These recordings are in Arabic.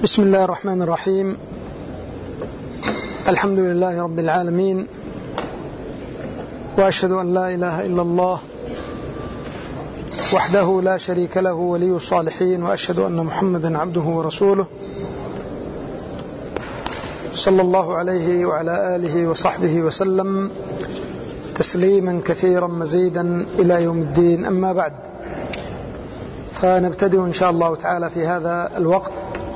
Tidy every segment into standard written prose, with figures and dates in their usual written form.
بسم الله الرحمن الرحيم. الحمد لله رب العالمين، وأشهد أن لا إله إلا الله وحده لا شريك له ولي الصالحين، وأشهد أن محمدا عبده ورسوله صلى الله عليه وعلى آله وصحبه وسلم تسليما كثيرا مزيدا إلى يوم الدين. أما بعد، فنبتدئ إن شاء الله تعالى في هذا الوقت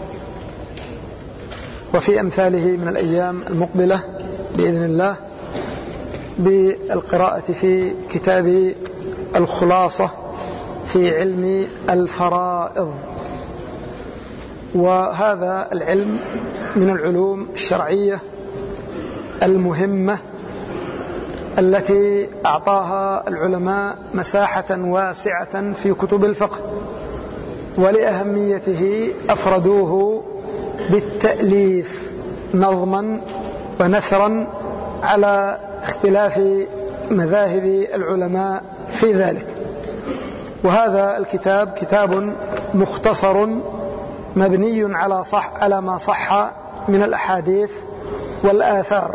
وفي أمثاله من الأيام المقبلة بإذن الله بالقراءة في كتاب الخلاصة في علم الفرائض. وهذا العلم من العلوم الشرعية المهمة التي أعطاها العلماء مساحة واسعة في كتب الفقه، ولأهميته أفردوه بالتأليف نظما ونثرا على اختلاف مذاهب العلماء في ذلك. وهذا الكتاب كتاب مختصر مبني على ما صح من الأحاديث والآثار.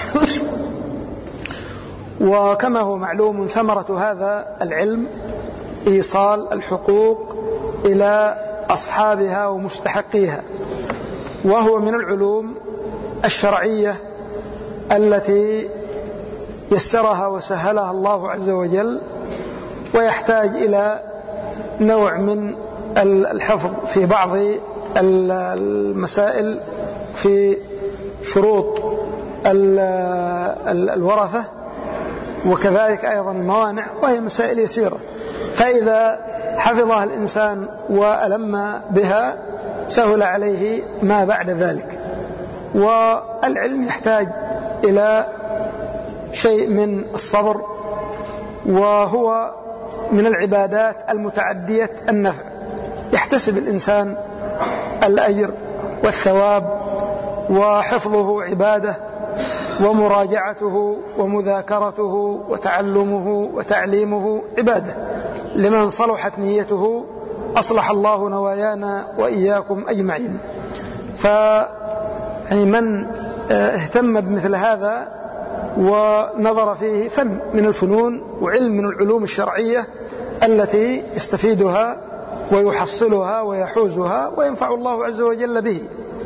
وكما هو معلوم، ثمرة هذا العلم إيصال الحقوق إلى أصحابها ومستحقيها، وهو من العلوم الشرعية التي يسرها وسهلها الله عز وجل، ويحتاج إلى نوع من الحفظ في بعض المسائل في شروط الورثة، وكذلك أيضا الموانع، وهي مسائل يسيرة، فإذا حفظها الإنسان وألم بها سهل عليه ما بعد ذلك. والعلم يحتاج إلى شيء من الصبر، وهو من العبادات المتعدية النفع، يحتسب الإنسان الأجر والثواب، وحفظه عبادة، ومراجعته ومذاكرته وتعلمه وتعليمه عبادة. لمن صلحت نيته أصلح الله نوايانا وإياكم أجمعين. فمن اهتم بمثل هذا ونظر فيه فن من الفنون وعلم من العلوم الشرعية التي يستفيدها ويحصلها ويحوزها، وينفع الله عز وجل به،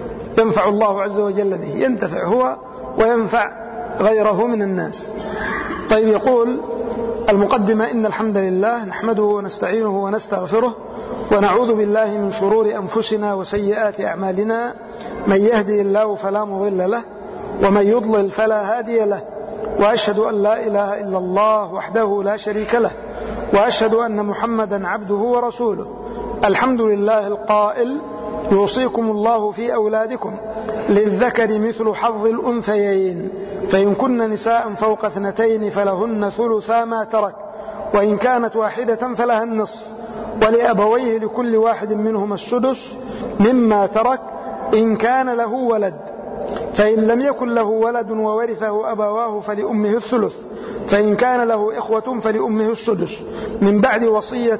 ينتفع هو وينفع غيره من الناس. طيب، يقول المقدمة: إن الحمد لله نحمده ونستعينه ونستغفره، ونعوذ بالله من شرور أنفسنا وسيئات أعمالنا، من يهدي الله فلا مضل له، ومن يضلل فلا هادي له، وأشهد أن لا إله إلا الله وحده لا شريك له، وأشهد أن محمدا عبده ورسوله. الحمد لله القائل: يوصيكم الله في أولادكم للذكر مثل حظ الأنثيين، فإن كن نساء فوق 2 فلهن ثلثا ما ترك، وإن كانت واحدة فلها النصف، ولأبويه لكل واحد منهما السدس مما ترك إن كان له ولد، فإن لم يكن له ولد وورثه أبواه فلأمه الثلث، فإن كان له إخوة فلأمه السدس، من بعد وصية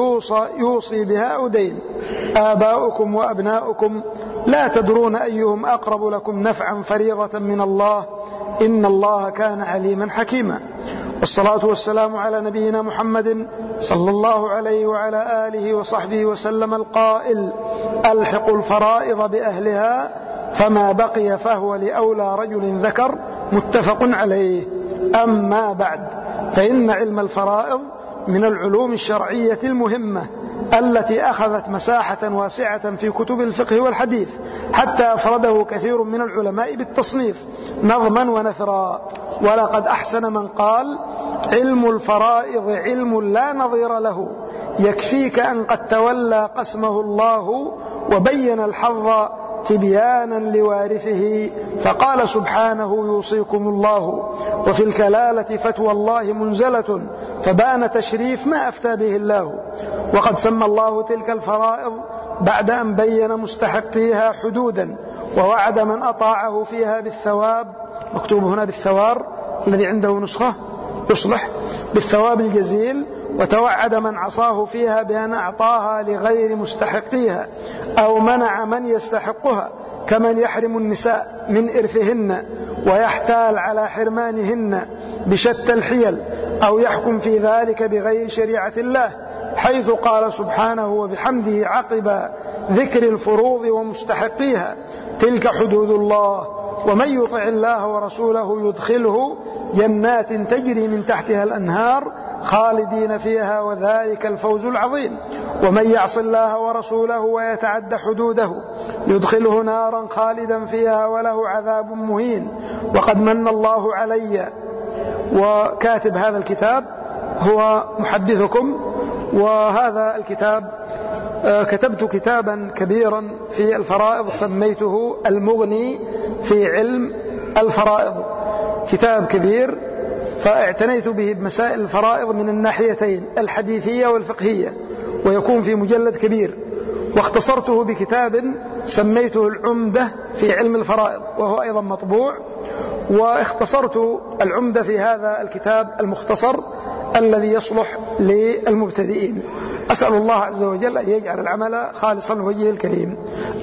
يوصي بها أو دين. آباؤكم وأبناؤكم لا تدرون أيهم أقرب لكم نفعا فريضة من الله، إن الله كان عليما حكيما. والصلاة والسلام على نبينا محمد صلى الله عليه وعلى آله وصحبه وسلم القائل: ألحقوا الفرائض بأهلها، فما بقي فهو لأولى رجل ذكر، متفق عليه. أما بعد، فإن علم الفرائض من العلوم الشرعية المهمة التي أخذت مساحة واسعة في كتب الفقه والحديث، حتى أفرده كثير من العلماء بالتصنيف نظما ونثرا. ولقد أحسن من قال: علم الفرائض علم لا نظير له، يكفيك أن قد تولى قسمه الله وبين الحظ تبيانا لوارثه، فقال سبحانه: يوصيكم الله. وفي الكلالة فتوى الله منزلة، فبان تشريف ما أفتى به الله. وقد سمى الله تلك الفرائض بعد أن بين مستحقيها حدودا، ووعد من أطاعه فيها بالثواب، مكتوب هنا بالثوار، الذي عنده نسخة يصلح، بالثواب الجزيل وتوعد من عصاه فيها بأن أعطاها لغير مستحقيها أو منع من يستحقها، كمن يحرم النساء من إرثهن ويحتال على حرمانهن بشتى الحيل، أو يحكم في ذلك بغير شريعة الله، حيث قال سبحانه وبحمده عقب ذكر الفروض ومستحقيها: تلك حدود الله ومن يطع الله ورسوله يدخله جنات تجري من تحتها الأنهار خالدين فيها وذلك الفوز العظيم، ومن يعص الله ورسوله ويتعد حدوده يدخله نارا خالدا فيها وله عذاب مهين. وقد من الله علي، وكاتب هذا الكتاب هو محدثكم، وهذا الكتاب كتبت كتابا كبيرا في الفرائض سميته المغني في علم الفرائض، كتاب كبير فاعتنيت به بمسائل الفرائض من الناحيتين الحديثية والفقهية، ويكون في مجلد كبير، واختصرته بكتاب سميته العمدة في علم الفرائض وهو أيضا مطبوع، واختصرت العمدة في هذا الكتاب المختصر الذي يصلح للمبتدئين. أسأل الله عز وجل أن يجعل العمل خالصا لوجهه الكريم.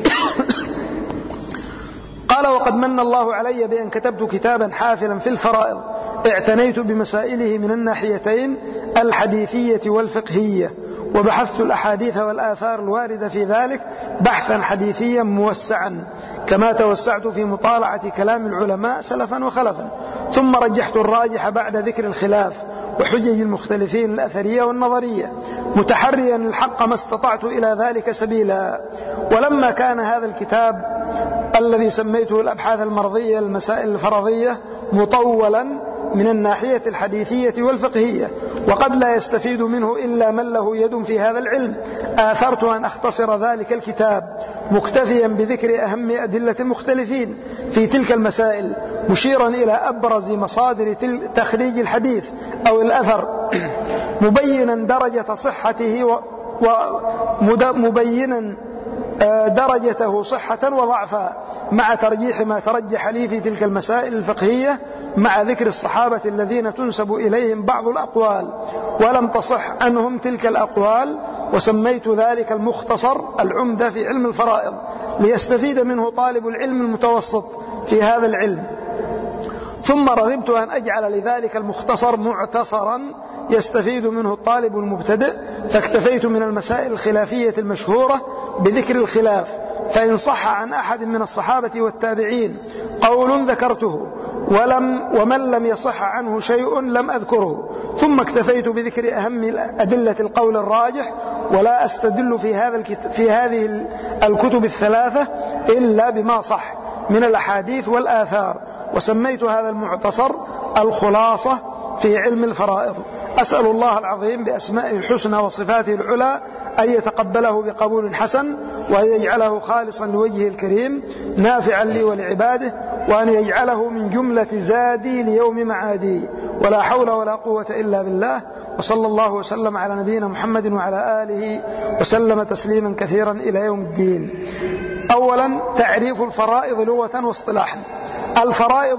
قال: وقد من الله علي بأن كتبت كتابا حافلا في الفرائض اعتنيت بمسائله من الناحيتين الحديثية والفقهية، وبحثت الأحاديث والآثار الواردة في ذلك بحثا حديثيا موسعا، كما توسعت في مطالعة كلام العلماء سلفا وخلفا، ثم رجحت الراجح بعد ذكر الخلاف وحجج المختلفين الأثرية والنظرية، متحريا الحق ما استطعت إلى ذلك سبيلا. ولما كان هذا الكتاب الذي سميته الأبحاث المرضية المسائل الفرضية مطولا من الناحية الحديثية والفقهية، وقد لا يستفيد منه إلا من له يد في هذا العلم، آثرت أن أختصر ذلك الكتاب مكتفيا بذكر أهم أدلة المختلفين في تلك المسائل، مشيرا إلى أبرز مصادر تخريج الحديث أو الأثر، مبينا درجة صحته ومبينا درجته صحة وضعفا، مع ترجيح ما ترجح لي في تلك المسائل الفقهية، مع ذكر الصحابة الذين تنسب إليهم بعض الأقوال ولم تصح عنهم تلك الأقوال، وسميت ذلك المختصر العمدة في علم الفرائض، ليستفيد منه طالب العلم المتوسط في هذا العلم. ثم رغبت أن أجعل لذلك المختصر معتصرا يستفيد منه الطالب المبتدئ، فاكتفيت من المسائل الخلافية المشهورة بذكر الخلاف، فإن صح عن أحد من الصحابة والتابعين قول ذكرته، ومن لم يصح عنه شيء لم أذكره، ثم اكتفيت بذكر أهم أدلة القول الراجح، ولا أستدل في هذه الكتب الثلاثة إلا بما صح من الأحاديث والآثار، وسميت هذا المعتصر الخلاصة في علم الفرائض. أسأل الله العظيم بأسمائه الحسنى وصفاته العلى أن يتقبله بقبول حسن، وأن يجعله خالصا لوجهه الكريم نافعا لي ولعباده، وأن يجعله من جملة زادي ليوم معادي، ولا حول ولا قوة إلا بالله. وصلى الله وسلم على نبينا محمد وعلى آله وسلم تسليما كثيرا إلى يوم الدين. أولا تعريف الفرائض لغة واصطلاحا. الفرائض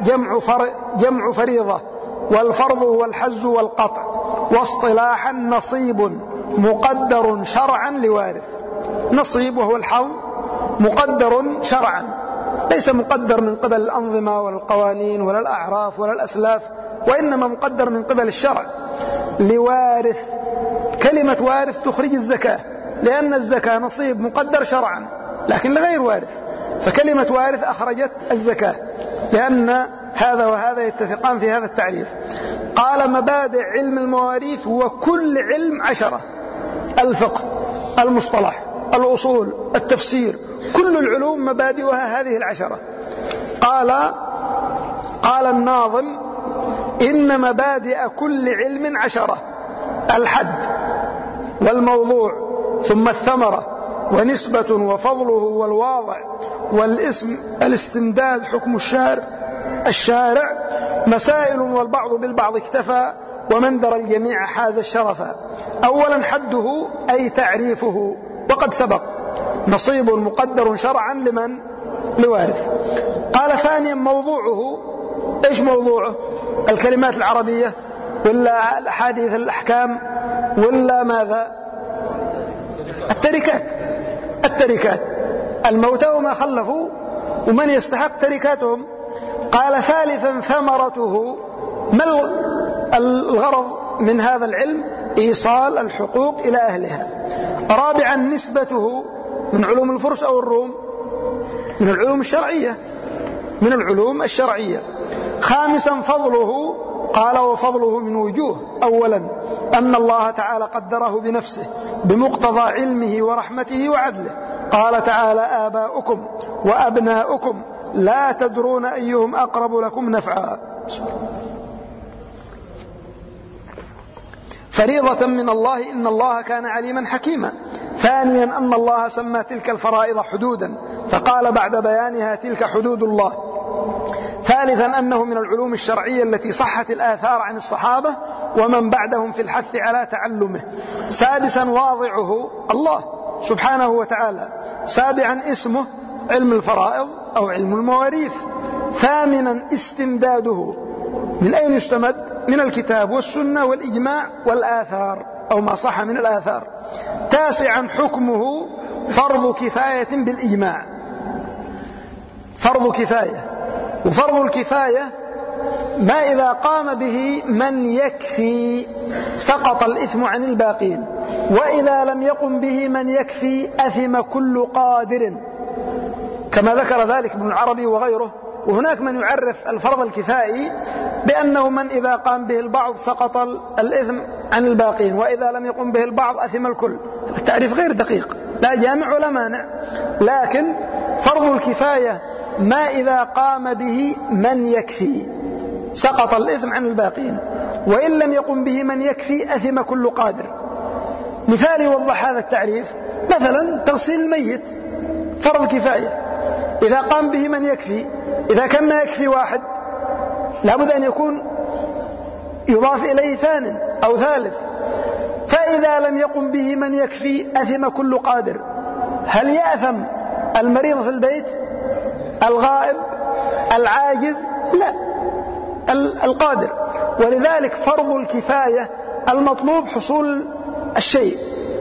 جمع فريضة، والفرض هو الحز والقطع، واصطلاحا نصيب مقدر شرعا لوارث. نصيب وهو الحظ مقدر شرعا، ليس مقدر من قبل الأنظمة ولا القوانين ولا الأعراف ولا الأسلاف، وإنما مقدر من قبل الشرع لوارث. كلمة وارث تخرج الزكاة، لأن الزكاة نصيب مقدر شرعا لكن لغير وارث، فكلمة وارث أخرجت الزكاة، لأن هذا وهذا يتفقان في هذا التعريف. قال: مبادئ علم المواريث هو كل علم 10: الفقه، المصطلح، الأصول، التفسير، كل العلوم مبادئها هذه 10. قال الناظم: إن مبادئ كل علم 10: الحد والموضوع، ثم الثمرة، ونسبة، وفضله، والواضع، والاسم، الاستمداد، حكم الشارع، مسائل، والبعض بالبعض اكتفى، ومن درى الجميع حاز الشرفا. أولا حده أي تعريفه، وقد سبق، نصيب مقدر شرعا لمن؟ لوارث. قال: ثانيا موضوعه. إيش موضوعه؟ الكلمات العربية ولا الأحاديث الأحكام ولا ماذا؟ التركات الموتى وما خلفوا ومن يستحق تركاتهم. قال ثالثا ثمرته، ما الغرض من هذا العلم؟ إيصال الحقوق إلى أهلها. رابعا نسبته من علوم الفرس أو الروم؟ من العلوم الشرعية. خامسا فضله، قال وفضله من وجوه. أولا أن الله تعالى قدره بنفسه بمقتضى علمه ورحمته وعدله. قال تعالى آباؤكم وأبناؤكم لا تدرون أيهم أقرب لكم نفعا، فريضة من الله، إن الله كان عليما حكيما. ثانيا أن الله سمى تلك الفرائض حدودا فقال بعد بيانها تلك حدود الله. ثالثا أنه من العلوم الشرعية التي صحت الآثار عن الصحابة ومن بعدهم في الحث على تعلمه. سادسا واضعه الله سبحانه وتعالى. سابعا اسمه علم الفرائض أو علم المواريث. ثامنا استمداده، من أين يستمد؟ من الكتاب والسنة والإجماع والآثار أو ما صح من الآثار. تاسعا حكمه فرض كفاية بالإجماع، فرض كفاية. وفرض الكفاية ما إذا قام به من يكفي سقط الإثم عن الباقين، وإذا لم يقم به من يكفي أثم كل قادر، كما ذكر ذلك ابن العربي وغيره. وهناك من يعرف الفرض الكفائي بأنه من إذا قام به البعض سقط الإثم عن الباقين، وإذا لم يقم به البعض أثم الكل. التعريف غير دقيق، لا جامع ولا مانع، لكن فرض الكفاية ما إذا قام به من يكفي سقط الإثم عن الباقين، وإن لم يقم به من يكفي أثم كل قادر. مثال يوضح هذا التعريف، مثلا تغسيل الميت فرض كفاية، إذا قام به من يكفي، إذا كان ما يكفي واحد لابد أن يكون يضاف إليه ثان أو ثالث. فإذا لم يقم به من يكفي أثم كل قادر. هل يأثم المريض في البيت، الغائب، العاجز؟ لا، القادر. ولذلك فرض الكفاية المطلوب حصول الشيء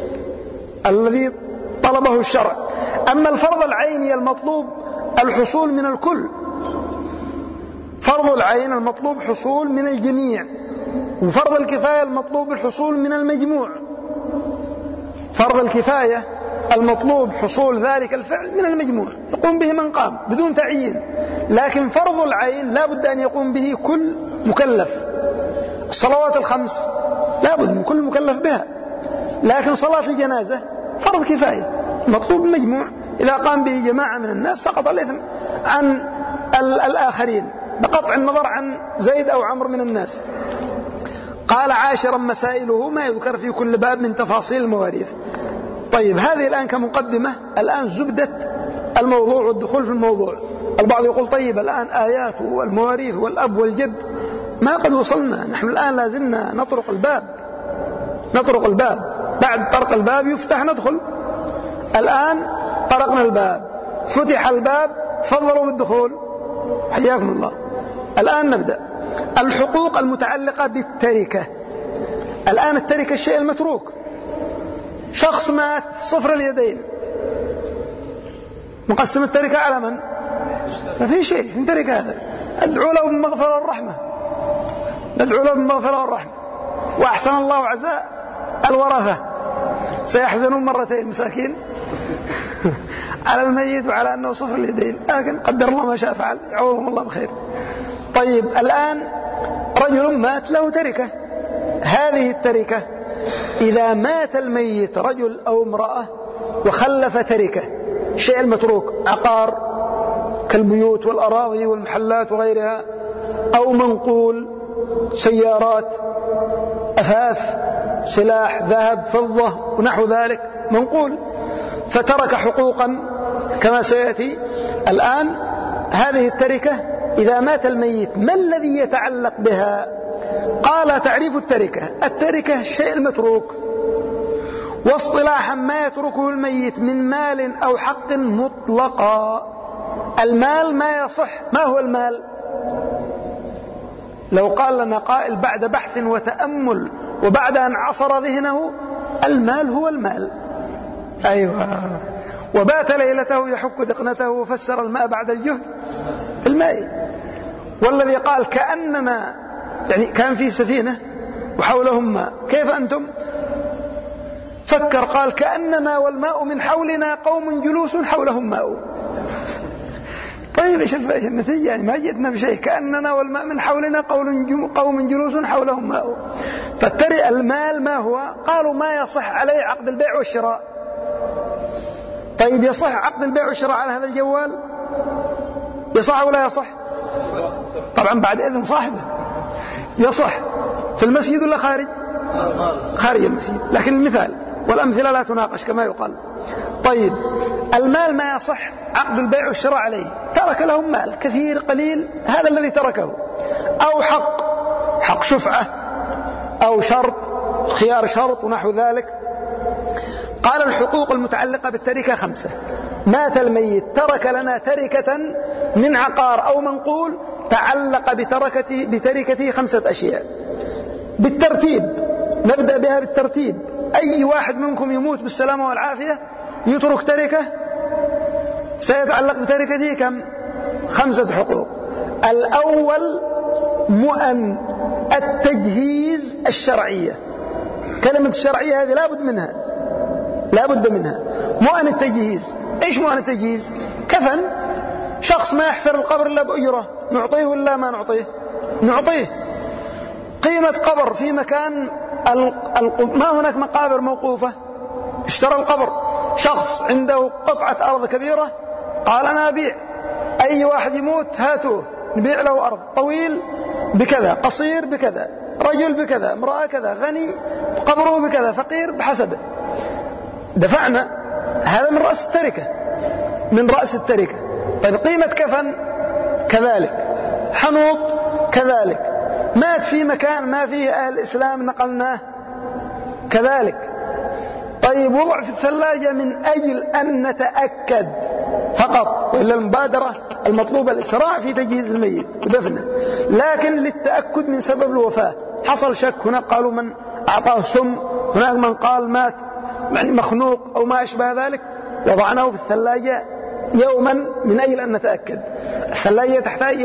الذي طلبه الشرع. أما الفرض العيني المطلوب الحصول من الكل. فرض العين المطلوب حصول من الجميع، وفرض الكفاية المطلوب الحصول من المجموع. فرض الكفاية المطلوب حصول ذلك الفعل من المجموع، يقوم به من قام بدون تعيين. لكن فرض العين لا بد أن يقوم به كل مكلف. الصلوات الخمس لا بد من كل مكلف بها، لكن صلاة الجنازة فرض كفاية مطلوب المجموع، إذا قام به جماعة من الناس سقط الإثم عن الآخرين بقطع النظر عن زيد أو عمرو من الناس. قال عاشرا مسائله ما يذكر في كل باب من تفاصيل المواريث. طيب هذه الآن كمقدمة، الآن زبدة الموضوع والدخول في الموضوع. البعض يقول طيب الآن آيات والمواريث والأب والجد ما قد وصلنا، نحن الآن لازلنا نطرق الباب، بعد طرق الباب يفتح ندخل. الآن طرقنا الباب، فتح الباب، فضلوا بالدخول، حياكم الله. الآن نبدأ الحقوق المتعلقة بالتركة. الآن التركة الشيء المتروك، شخص مات صفر اليدين، مقسم التركة على من؟ ما في شيء في التركة هذا. ادعو له بالمغفرة والرحمة، ندعو له بالمغفرة والرحمة. وأحسن الله عزاء الورثة سيحزنون مرتين مساكين على الميت وعلى أنه صفر اليدين، لكن قدر الله ما شاء فعل، يعوضهم الله بخير. طيب الآن رجل مات له تركة، هذه التركة إذا مات الميت رجل أو امرأة وخلف تركة، شيء المتروك عقار كالبيوت والأراضي والمحلات وغيرها، أو منقول سيارات، أثاث، سلاح، ذهب، فضة ونحو ذلك، منقول، فترك حقوقا كما سيأتي. الآن هذه التركة إذا مات الميت ما الذي يتعلق بها؟ قال تعريف التركة الشيء المتروك، واصطلاحا ما يتركه الميت من مال أو حق مطلقا. المال ما يصح، ما هو المال؟ لو قال لنا قائل بعد بحث وتأمل وبعد أن عصر ذهنه المال هو المال. أيوة. وبات ليلته يحك دقنته وفسر الماء بعد الجهد الماء. والذي قال كأننا يعني كان في سفينة وحولهم ماء، كيف أنتم؟ فكر قال كأننا والماء من حولنا قوم جلوس حولهم ماء. طيب ايش النتيجة؟ يعني ما جئتنا بشيء، كأننا والماء من حولنا قوم جلوس حولهم ماء. فالتري المال ما هو؟ قالوا ما يصح عليه عقد البيع والشراء. طيب يصح عقد البيع والشراء على هذا الجوال؟ يصح ولا يصح؟ طبعا بعد إذن صاحبه. يصح في المسجد ولا خارج؟ خارج المسجد، لكن المثال والأمثلة لا تناقش كما يقال. طيب المال ما يصح عقد البيع والشراء عليه، ترك لهم مال كثير قليل، هذا الذي تركه، أو حق شفعة أو شرط خيار شرط ونحو ذلك. قال الحقوق المتعلقة بالتركة 5. مات الميت ترك لنا تركة من عقار أو منقول تعلق بتركته 5 أشياء بالترتيب. نبدأ بها بالترتيب. أي واحد منكم يموت بالسلامة والعافية يترك تركة سيتعلق بتركته كم؟ 5 حقوق. الأول مؤن التجهيز الشرعية. كلمة الشرعية هذه لا بد منها. مؤن التجهيز. إيش مؤن التجهيز؟ كفن. شخص ما يحفر القبر إلا بأجرة، نعطيه ولا ما نعطيه؟ نعطيه. قيمة قبر في مكان ما هناك مقابر موقوفة، اشترى القبر. شخص عنده قطعة أرض كبيرة قال أنا أبيع، أي واحد يموت هاتوه نبيع له أرض، طويل بكذا، قصير بكذا، رجل بكذا، امرأة كذا، غني قبره بكذا، فقير بحسبه. دفعنا هذا من رأس التركة. طيب قيمة كفن كذلك، حنوط كذلك، مات في مكان ما فيه أهل الإسلام نقلناه كذلك. طيب وضع في الثلاجة من أجل أن نتأكد فقط، وإلا المبادرة المطلوبة الإسراع في تجهيز الميت ودفنه، لكن للتأكد من سبب الوفاة. حصل شك، هناك قالوا من أعطاه سم، هناك من قال مات يعني مخنوق أو ما أشبه ذلك، وضعناه في الثلاجة يوما من أجل أن نتأكد. الثلاجة تحتاج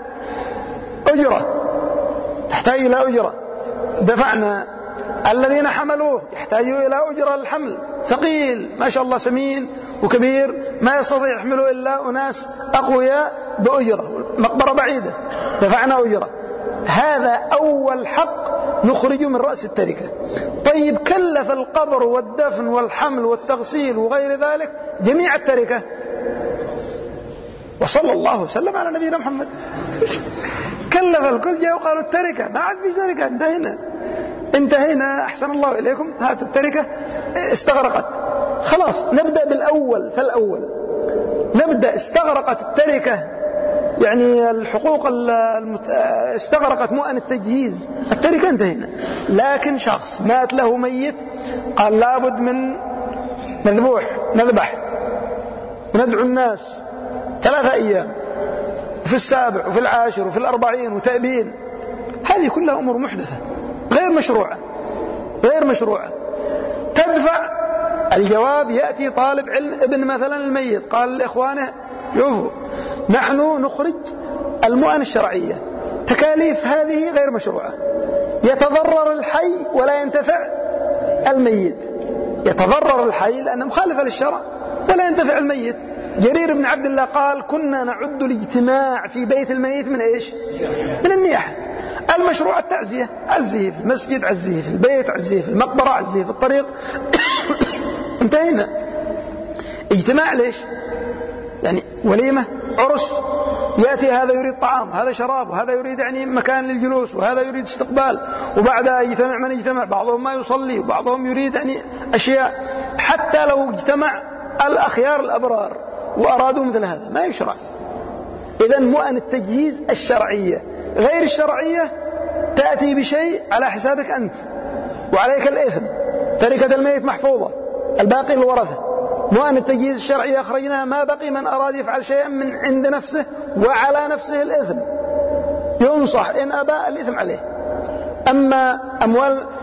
إلى أجرة، دفعنا. الذين حملوه يحتاجوا إلى أجرة للحمل، ثقيل ما شاء الله، سمين وكبير، ما يستطيع يحمله إلا أناس أقوياء بأجرة، مقبرة بعيدة، دفعنا أجرة. هذا أول حق نخرج من رأس التركة. طيب كلف القبر والدفن والحمل والتغسيل وغير ذلك جميع التركة. وصلى الله وسلم على نبينا محمد. كلف الكل، جاء وقالوا التركة، ما عاد في تركة، انتهينا أحسن الله إليكم، هات التركة استغرقت، خلاص نبدأ بالأول. فالأول نبدأ، استغرقت التركة يعني الحقوق استغرقت مؤن التجهيز، التركة انتهينا. لكن شخص مات له ميت قال لابد من نذبح وندعو الناس 3 أيام، في 7 وفي 10 وفي 40 وتأبين، هذه كلها أمور محدثة غير مشروعة. تدفع. الجواب يأتي طالب علم ابن مثلا الميت قال لإخوانه يوفوا، نحن نخرج المؤن الشرعية، تكاليف هذه غير مشروعة، يتضرر الحي ولا ينتفع الميت. يتضرر الحي لأنه مخالفة للشرع ولا ينتفع الميت. جرير بن عبد الله قال كنا نعد الاجتماع في بيت الميت من إيش؟ من النياحة. المشروع التعزية، عزيه في المسجد، عزيه في البيت، عزيه في المقبرة، عزيه في الطريق. انتهينا. اجتماع ليش؟ يعني وليمة، عرس، يأتي هذا يريد طعام، هذا شراب، وهذا يريد يعني مكان للجلوس، وهذا يريد استقبال، وبعدها يجتمع من يجتمع، بعضهم ما يصلي وبعضهم يريد يعني أشياء. حتى لو اجتمع الأخيار الأبرار وأرادوا مثل هذا ما يشرع. إذن مؤن التجهيز الشرعية. غير الشرعية تأتي بشيء على حسابك أنت وعليك الإثم. تركة الميت محفوظة، الباقي الورثة. مؤن التجهيز الشرعية أخرجناها ما بقي من أراد يفعل شيئا من عند نفسه وعلى نفسه الإثم، ينصح إن أبى الإثم عليه. أما أموال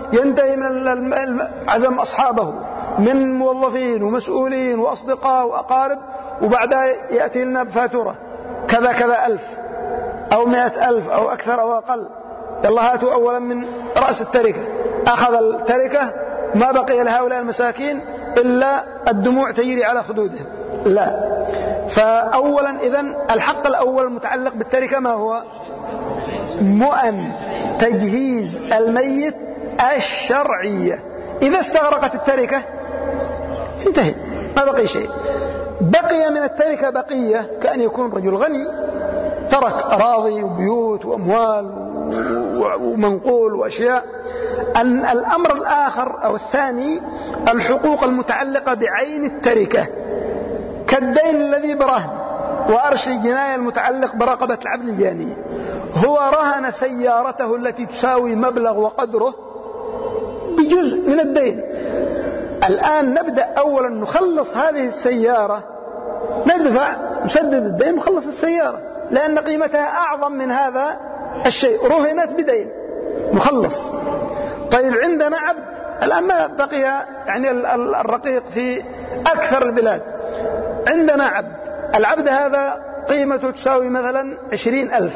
ينتهي من عزم أصحابه من موظفين ومسؤولين وأصدقاء وأقارب، وبعدها يأتي لنا بفاتورة كذا كذا 1000 أو 100,000 أو أكثر أو أقل. يلا هاتوا أولا من رأس التركة. أخذ التركة ما بقي لهؤلاء المساكين إلا الدموع تجري على خدودهم. لا. فأولا إذن الحق الأول المتعلق بالتركة ما هو؟ مؤن تجهيز الميت الشرعية. إذا استغرقت التركة انتهي، ما بقي شيء. بقي من التركة بقية كأن يكون رجل غني ترك أراضي وبيوت وأموال ومنقول وأشياء. الأمر الآخر أو الثاني الحقوق المتعلقة بعين التركة كالدين الذي برهن وأرش الجناية المتعلق برقبة العبد الجاني. هو رهن سيارته التي تساوي مبلغ وقدره بجزء من الدين. الآن نبدأ أولا نخلص هذه السيارة، ندفع نسدد الدين ونخلص السيارة لأن قيمتها أعظم من هذا الشيء، رهنت بدين نخلص. طيب عندنا عبد الآن ما بقي يعني الرقيق في أكثر البلاد، عندنا عبد، العبد هذا قيمته تساوي مثلا 20,000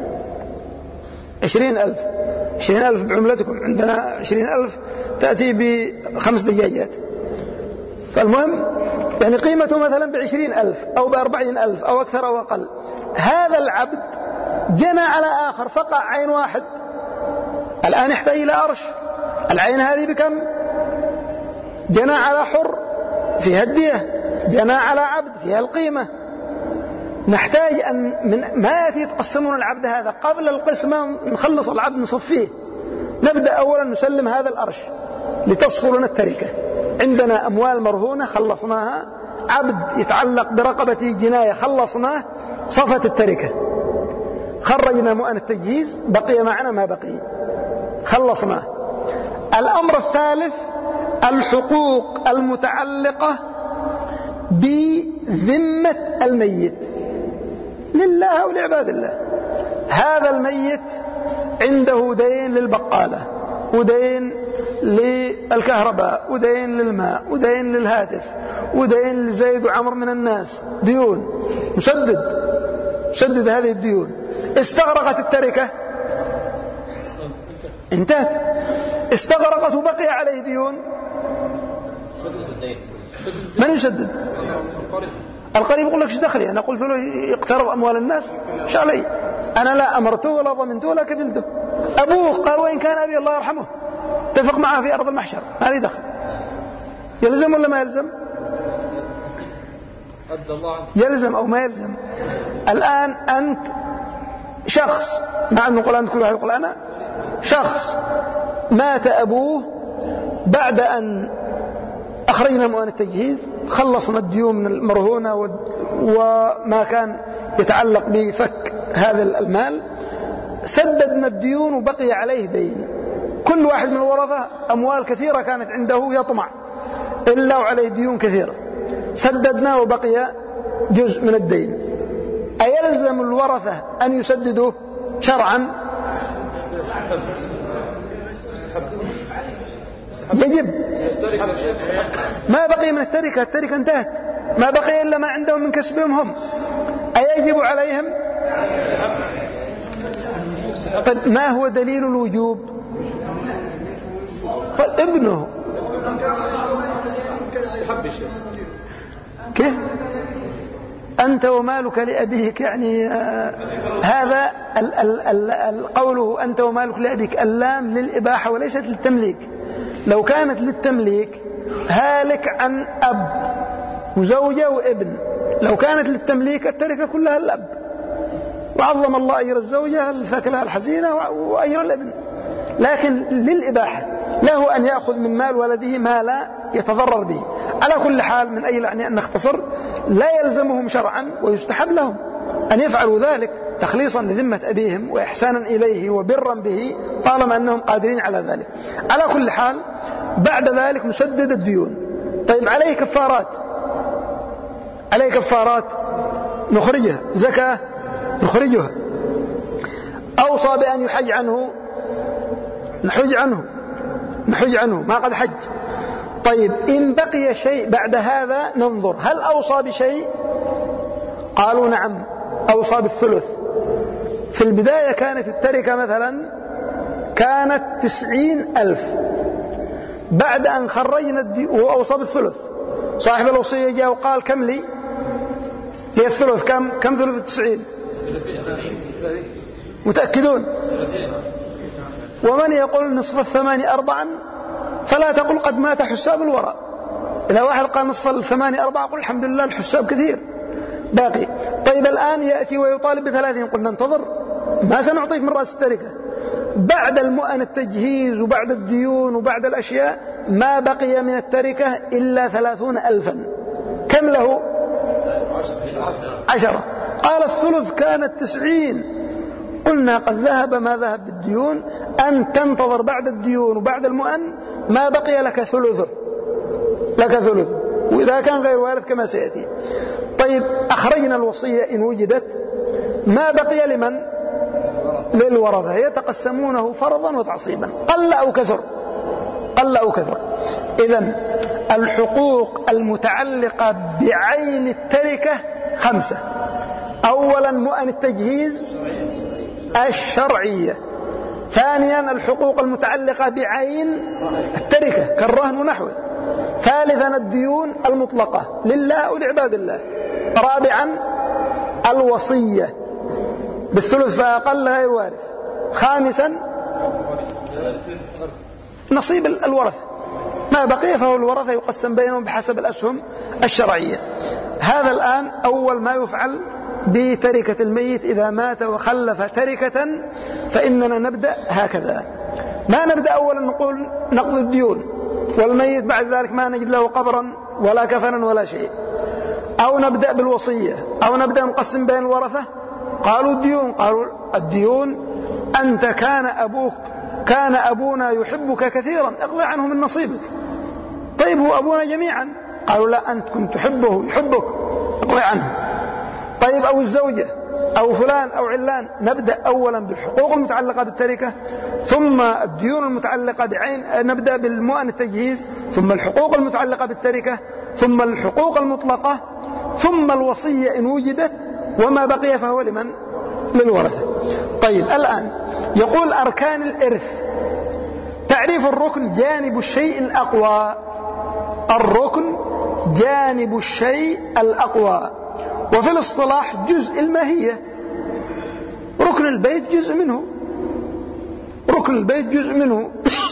20,000 بعملتكم، عندنا 20,000 تأتي ب5 دجاجات. فالمهم يعني قيمته مثلا ب20,000 أو ب40,000 أو أكثر أو أقل. هذا العبد جنى على آخر فقع عين واحد، الآن يحتاج إلى أرش. العين هذه بكم؟ جنى على حر فيها الدية، جنى على عبد فيها القيمة. نحتاج أن ما يأتي يتقسمون العبد هذا قبل القسمة نخلص العبد نصفيه. نبدأ أولا نسلم هذا الأرش لتصفر لنا التركة. عندنا أموال مرهونة خلصناها، عبد يتعلق برقبة جناية خلصناه، صفت التركة، خرجنا مؤن التجهيز، بقي معنا ما بقي خلصناه. الأمر الثالث الحقوق المتعلقة بذمة الميت لله أو لعباد الله. هذا الميت عنده دين للبقالة ودين للكهرباء ودين للماء ودين للهاتف ودين لزيد وعمر من الناس، ديون سدد هذه الديون. استغرقت التركة انتهت، استغرقت وبقي عليه ديون، من يسدد؟ القريب يقول لك ايش دخلي، أنا قلت له يقترض أموال الناس ايش علي، أنا لا أمرته ولا ضمنته ولا كفلته. أبوه قال وإن كان أبي الله يرحمه اتفق معه في أرض المحشر، ما لي دخل. يلزم ولا ما يلزم؟ يلزم أو ما يلزم. الآن أنت شخص، مع أن نقول أنت كل واحد يقول أنا شخص، مات أبوه بعد أن أخرجنا مؤن التجهيز، خلصنا الديون من المرهونة وما كان يتعلق بفك هذا المال، سددنا الديون وبقي عليه دين. كل واحد من الورثة أموال كثيرة كانت عنده يطمع إلا وعليه ديون كثيرة، سددناه وبقي جزء من الدين. أيلزم الورثة أن يسددوا شرعا؟ يجب. ما بقي من التركة، التركة انتهت، ما بقي إلا ما عندهم من كسبهم هم. أيجب عليهم؟ طيب ما هو دليل الوجوب؟ طيب ابنه كيف أنت ومالك لأبيك، يعني هذا قوله أنت ومالك لأبيك اللام للإباحة وليست للتمليك. لو كانت للتمليك هالك عن أب وزوجة وابن، لو كانت للتمليك التركة كلها الأب، وعظم الله أجر الزوجة الثكلة الحزينة وأجر الابن. لكن للإباحة له أن يأخذ من مال ولده ما لا يتضرر به. على كل حال من أجل أن نختصر، لا يلزمهم شرعا ويستحب لهم أن يفعلوا ذلك تخليصا لذمة أبيهم وإحسانا إليه وبرا به طالما أنهم قادرين على ذلك. على كل حال بعد ذلك نسدد الديون. طيب عليه كفارات نخرجها، زكاة نخرجها، أوصى بأن يحج عنه نحج عنه، نحج عنه ما قد حج. طيب إن بقي شيء بعد هذا ننظر هل أوصى بشيء؟ قالوا نعم أوصى بالثلث. في البداية كانت التركة مثلا كانت 90,000، بعد أن خرجنا وأوصى بالثلث، صاحب الوصية جاء وقال كم لي الثلث؟ كم ثلث 90؟ متأكدون؟ ومن يقول نصف الثماني 4 فلا تقل قد مات حساب الوراء. إذا واحد قال نصف الثماني 4 قل الحمد لله الحساب كثير باقي. طيب الآن يأتي ويطالب ب30، قلنا انتظر ما سنعطيك من رأس التركة. بعد المؤن التجهيز وبعد الديون وبعد الأشياء ما بقي من التركة إلا 30,000. كم له؟ 10. قال الثلث كانت 90. قلنا قد ذهب ما ذهب بالديون، أن تنتظر بعد الديون وبعد المؤن ما بقي لك ثلثه، وإذا كان غير وارث كما سيأتي. طيب أخرجنا الوصية إن وجدت، ما بقي لمن؟ للورثة، يتقسمونه فرضا وتعصيبا قل أو كثر. إذن الحقوق المتعلقة بعين التركة 5. أولا مؤن التجهيز الشرعية، ثانيا الحقوق المتعلقة بعين التركة كالرهن ونحوه، ثالثا الديون المطلقة لله ولعباد الله، رابعا الوصية بالثلث فأقل غير وارث، خامسا نصيب الورثة، ما بقي فهو الورثة يقسم بينهم بحسب الأسهم الشرعية. هذا الآن أول ما يفعل بتركة الميت إذا مات وخلف تركة، فإننا نبدأ هكذا. ما نبدأ أولا نقول نقضي الديون والميت بعد ذلك ما نجد له قبرا ولا كفنا ولا شيء، أو نبدأ بالوصية، أو نبدأ نقسم بين الورثة. قالوا الديون أنت كان أبونا يحبك كثيرا اقضي عنه من نصيبك. طيب هو أبونا جميعا؟ قالوا لا، أنت كنت تحبه يحبك اقضي عنه. طيب أو الزوجة أو فلان أو علان. نبدأ أولا بالحقوق المتعلقة بالتركة، ثم الديون المتعلقة بعين، نبدأ بالمؤن التجهيز، ثم الحقوق المتعلقة بالتركة، ثم الحقوق المطلقة، ثم الوصية إن وجدت، وما بقي فهو لمن؟ للورثة. طيب الآن يقول أركان الإرث. تعريف الركن جانب الشيء الأقوى. الركن جانب الشيء الأقوى، وفي الاصطلاح جزء الماهية. ركن البيت جزء منه.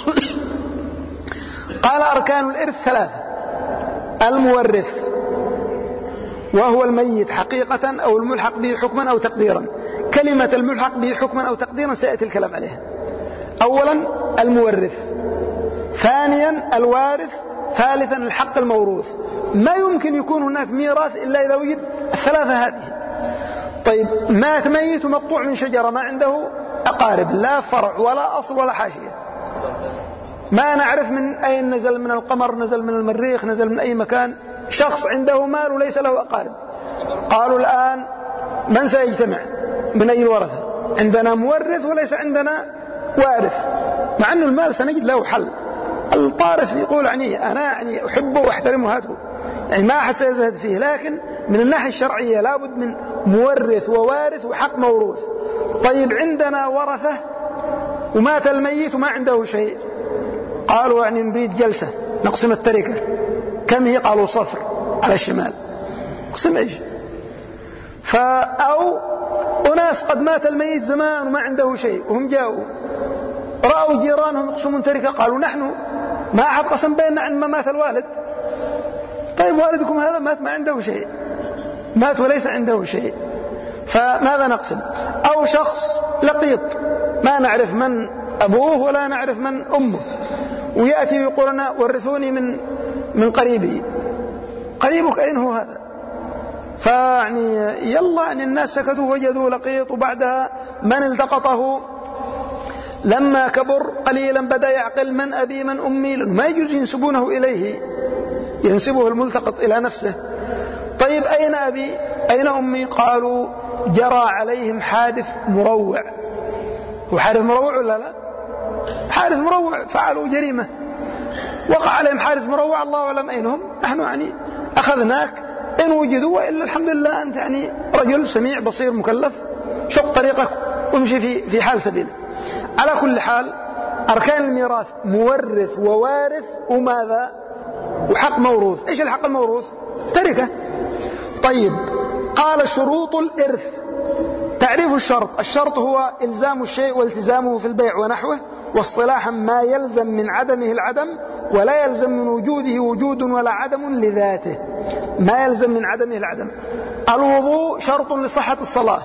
قال أركان الإرث 3: المورث وهو الميت حقيقة أو الملحق به حكما أو تقديرا. كلمة الملحق به حكما أو تقديرا سيأتي الكلام عليها. أولا المورث، ثانيا الوارث، ثالثا الحق الموروث. ما يمكن يكون هناك ميراث إلا إذا وجد الثلاثة هذه. طيب مات ميت ومقطوع من شجرة، ما عنده أقارب، لا فرع ولا أصل ولا حاشية، ما نعرف من أين نزل، من القمر نزل، من المريخ نزل، من أي مكان. شخص عنده مال وليس له أقارب. قالوا الآن من سيجتمع من أي الورثة؟ عندنا مورث وليس عندنا وارث، مع أن المال سنجد له حل. الطارف يقول أنا أحبه واحترمه هاته، ما أحد سيزهد فيه، لكن من الناحية الشرعية لابد من مورث ووارث وحق موروث. طيب عندنا ورثة ومات الميت وما عنده شيء، قالوا نريد جلسة نقسم التركة. كم هي؟ قالوا 0 على الشمال. قسم ايش؟ أو أناس قد مات الميت زمان وما عنده شيء، وهم جاءوا رأوا جيرانهم يقسمون تركة، قالوا نحن ما أحد قسم بيننا عندما مات الوالد. طيب والدكم هذا مات ما عنده شيء، مات وليس عنده شيء، فماذا نقسم؟ أو شخص لقيط ما نعرف من أبوه ولا نعرف من أمه، ويأتي يقول لنا ورثوني من قريبي. قريبك أين هو هذا؟ يلا أن الناس سكتوا وجدوا لقيط، وبعدها من التقطه لما كبر قليلا بدأ يعقل من أبي من أمي، ما يجوز ينسبونه إليه، ينسبه الملتقط إلى نفسه. طيب أين أبي أين أمي؟ قالوا جرى عليهم حادث مروع. وحادث مروع ولا لا؟ حادث مروع، فعلوا جريمة وقع عليهم حارس مروع الله أعلم أينهم، نحن يعني أخذناك إن وجدوا، وإلا الحمد لله أنت يعني رجل سميع بصير مكلف، شق طريقك وامشي في حال سبيله. على كل حال أركان الميراث مورث ووارث وماذا وحق موروث. إيش الحق الموروث؟ تركة. طيب قال شروط الإرث. تعريف الشرط: الشرط هو إلزام الشيء والتزامه في البيع ونحوه، واصطلاحا ما يلزم من عدمه العدم ولا يلزم من وجوده وجود ولا عدم لذاته. ما يلزم من عدمه العدم. الوضوء شرط لصحة الصلاة،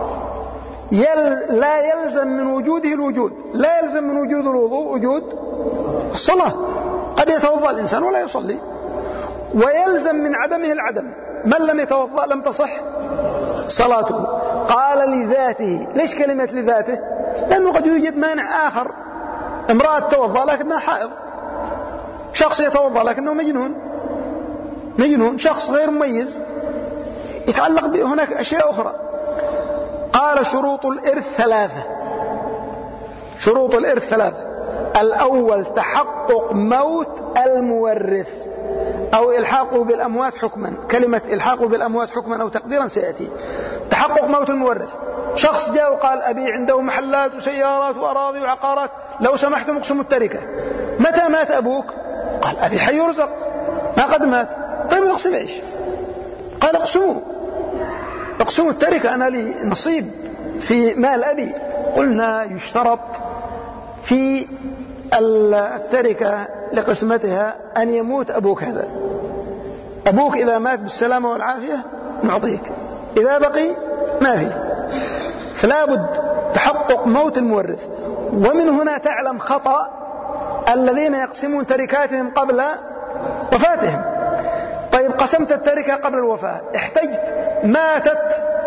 لا يلزم من وجوده الوجود، لا يلزم من وجود الوضوء وجود الصلاة، قد يتوضأ الإنسان ولا يصلي. ويلزم من عدمه العدم، من لم يتوضأ لم تصح صلاته. قال لذاته. ليش كلمة لذاته؟ لأنه قد يوجد مانع آخر، امرأة توضأ لكنها حائض، شخص يتوضأ لكنه مجنون، شخص غير مميز، يتعلق هناك أشياء أخرى. قال شروط الإرث ثلاثة. شروط الإرث ثلاثة: الأول تحقق موت المورث أو إلحاقه بالأموات حكما. كلمة إلحاقه بالأموات حكما أو تقديرا سيأتي. تحقق موت المورث، شخص جاء وقال أبي عنده محلات وسيارات وأراضي وعقارات، لو سمحتم اقسموا التركة. متى مات أبوك؟ قال أبي حي يرزق، ما قد مات. طيب نقسم إيش؟ قال اقسموا التركة، أنا لي نصيب في مال أبي. قلنا يشترط في التركة لقسمتها أن يموت أبوك. هذا أبوك إذا مات بالسلامة والعافية نعطيك، إذا بقي ما فيه. فلا بد تحقق موت المورث. ومن هنا تعلم خطأ الذين يقسمون تركاتهم قبل وفاتهم. طيب قسمت التركة قبل الوفاة، احتجت، ماتت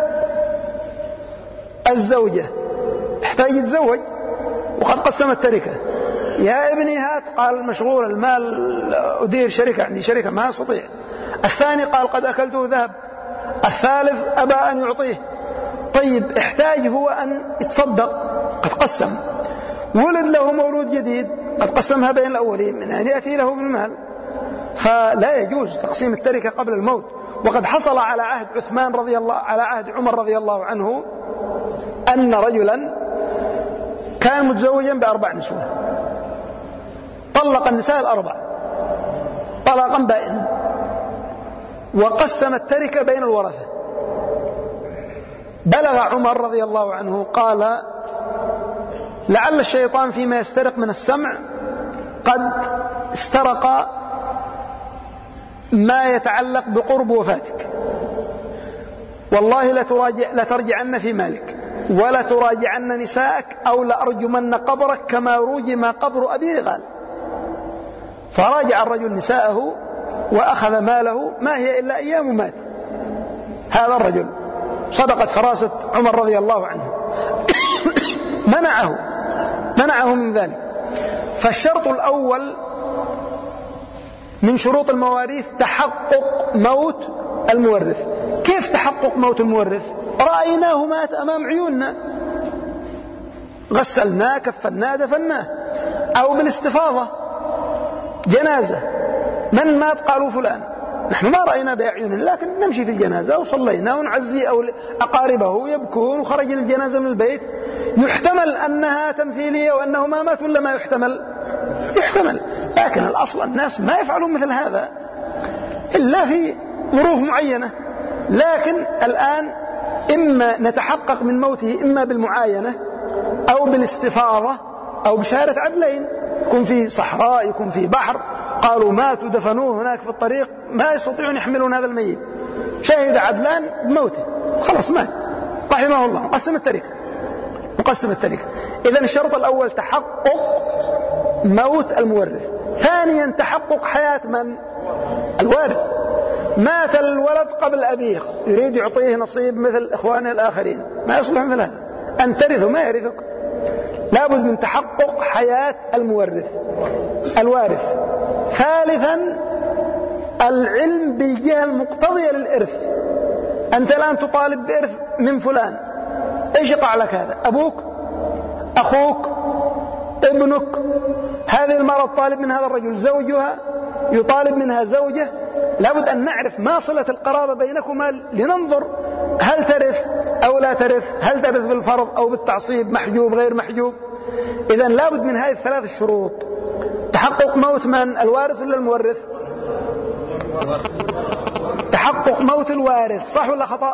الزوجة، احتاج يتزوج وقد قسم التركة. يا ابني هات، قال مشغول المال، أدير شركة، عندي شركة ما أستطيع. الثاني قال قد أكلته ذهب. الثالث أبى أن يعطيه. طيب احتاج هو أن يتصدق، قد قسم. ولد له مولود جديد، قد قسمها بين الأولين، من أن يأتي له بالمال. فلا يجوز تقسيم التركة قبل الموت. وقد حصل على عهد عثمان رضي الله، على عهد عمر رضي الله عنه، أن رجلا كان متزوجا ب4 نسوة، طلق النساء ال4 طلاقا بائنا، وقسم التركة بين الورثة. بلغ عمر رضي الله عنه قال: لعل الشيطان فيما يسترق من السمع قد استرق ما يتعلق بقرب وفاتك، والله لترجعن في مالك ولا تراجعن نساءك أو لأرجمن قبرك كما رجم قبر أبي رغال. فراجع الرجل نساءه وأخذ ماله، ما هي إلا أيام مات هذا الرجل. صدقت فراسة عمر رضي الله عنه منعه من ذلك. فالشرط الأول من شروط المواريث تحقق موت المورث. كيف تحقق موت المورث؟ رأيناه مات أمام عيوننا، غسلناه كفناه دفناه. أو بالاستفاضة، جنازة، من مات قالوا فلان، نحن ما رأينا بأعيننا لكن نمشي في الجنازة وصلينا ونعزي أو أقاربه يبكون، وخرج الجنازة من البيت. يحتمل أنها تمثيلية وأنه ما مات ولا ما يحتمل؟ لكن الأصل الناس ما يفعلون مثل هذا إلا في ظروف معينة. لكن الآن إما نتحقق من موته إما بالمعاينة أو بالاستفاضة أو بشهادة عدلين، يكون في صحراء يكون في بحر، قالوا ماتوا دفنوه هناك في الطريق، ما يستطيعون يحملون هذا الميت، شهد عدلان بموته خلاص مات رحمه الله، نقسم التركة. إذن الشرط الأول تحقق موت المورث. ثانيا تحقق حياة من؟ الوارث. مات الولد قبل أبيه، يريد يعطيه نصيب مثل إخوانه الآخرين، ما يصلح مثل هذا، أن ترثه ما يرثك. لابد من تحقق حياة الوارث. ثالثا العلم بالجهة المقتضية للإرث. أنت الآن تطالب بإرث من فلان، إيش يقع لك هذا؟ أبوك، أخوك، ابنك، هذه المرأة طالب من هذا الرجل زوجها يطالب منها زوجه، لابد أن نعرف ما صلة القرابة بينكما لننظر هل ترث أو لا ترث، هل ترث بالفرض أو بالتعصيب، محجوب غير محجوب. إذن لابد من هذه الثلاث الشروط. تحقق موت من؟ الوارث ولا المورث؟ تحقق موت الوارث، صح ولا خطأ؟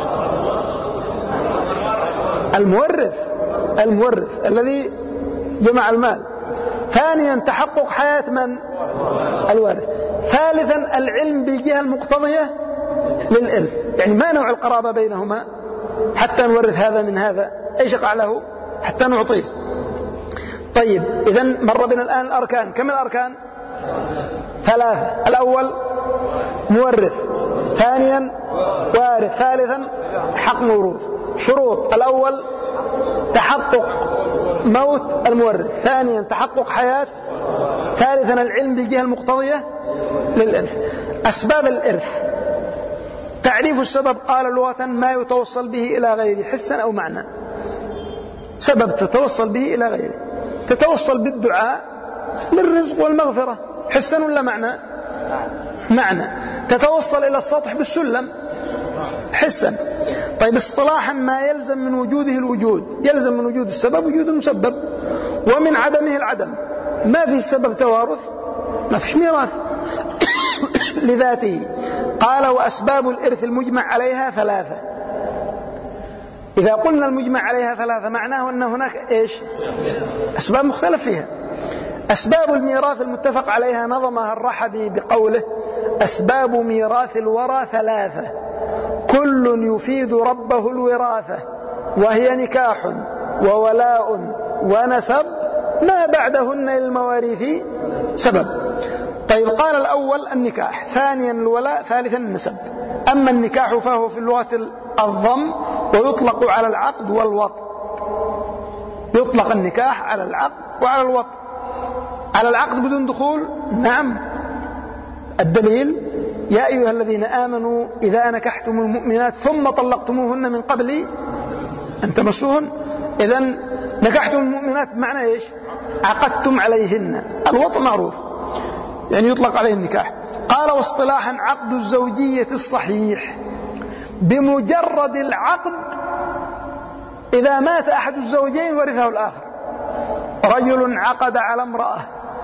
المورث الذي جمع المال. ثانيا تحقق حياة من؟ الوارث. ثالثا العلم بالجهة المقتضية للإرث، يعني ما نوع القرابة بينهما حتى نورث هذا من هذا، ايش يقع له حتى نعطيه. طيب إذن مر بنا الآن الأركان. كم الأركان؟ 3. الأول مورث، ثانيا وارث، ثالثا حق موروث. شروط: الأول تحقق موت المورث، ثانيا تحقق حياة، ثالثا العلم بالجهة المقتضية للإرث. أسباب الإرث: تعريف السبب قال لغة ما يتوصل به إلى غيره حسا أو معنى. سبب تتوصل به إلى غيره، تتوصل بالدعاء للرزق والمغفرة حسا ولا معنى. تتوصل إلى السطح بالسلم حسا. طيب اصطلاحا ما يلزم من وجوده الوجود، يلزم من وجود السبب وجود المسبب، ومن عدمه العدم. ما في سبب توارث ما فيش ميراث لذاته. قال: وأسباب الإرث المجمع عليها 3. إذا قلنا المجمع عليها 3 معناه أن هناك إيش؟ أسباب مختلف فيها. أسباب الميراث المتفق عليها نظمها الرحبي بقوله: أسباب ميراث الورى 3 كل يفيد ربه الوراثة، وهي نكاح وولاء ونسب ما بعدهن للمواريث سبب. طيب قال: الأول النكاح، ثانيا الولاء، ثالثا النسب. أما النكاح فهو في اللغة الضم، ويطلق على العقد والوطء. يطلق النكاح على العقد وعلى الوطء. على العقد بدون دخول، نعم. الدليل: يا أيها الذين آمنوا إذا نكحتم المؤمنات ثم طلقتموهن من قبل أن تمسوهن. إذن نكحتم المؤمنات بمعنى إيش؟ عقدتم عليهن. الوطء معروف، يعني يطلق عليه النكاح. قال: واصطلاحا عقد الزوجية الصحيح بمجرد العقد إذا مات أحد الزوجين ورثه الآخر. رجل عقد على امرأة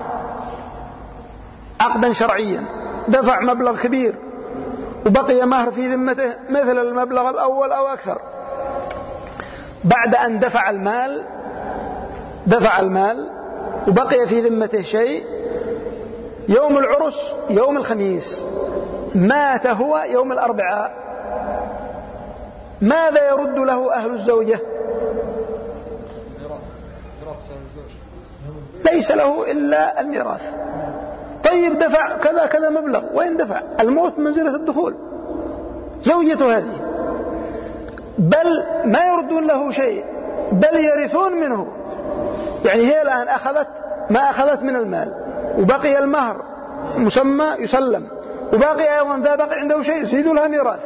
عقدا شرعيا، دفع مبلغ كبير وبقي مهر في ذمته مثل المبلغ الأول أو أكثر. بعد أن دفع المال وبقي في ذمته شيء، يوم العرس يوم الخميس، مات هو يوم الأربعاء، ماذا يرد له أهل الزوجة؟ ليس له إلا الميراث. طيب دفع كذا مبلغ، وين دفع؟ الموت منزلة الدخول، زوجته هذه، بل ما يردون له شيء، بل يرثون منه. يعني هي الآن أخذت ما أخذت من المال، وبقي المهر مسمى يسلم، وباقي أيضا ذا بقي عنده شيء يزيدوا لها ميراث.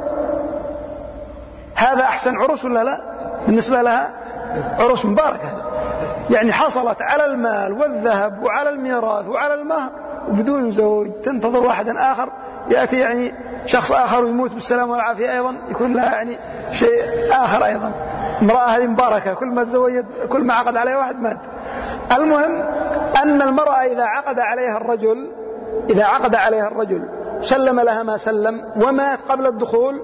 هذا أحسن عرس ولا لا؟ بالنسبة لها عرس مباركة، يعني حصلت على المال والذهب وعلى الميراث وعلى المهر وبدون زوج. تنتظر واحدا آخر يأتي يعني شخص آخر ويموت بالسلام والعافية، أيضا يكون لها يعني شيء آخر أيضا. امرأة هذه مباركة، كل ما تزوجت كل ما عقد عليها واحد مات. المهم أن المرأة إذا عقد عليها الرجل سلم لها ما سلم ومات قبل الدخول،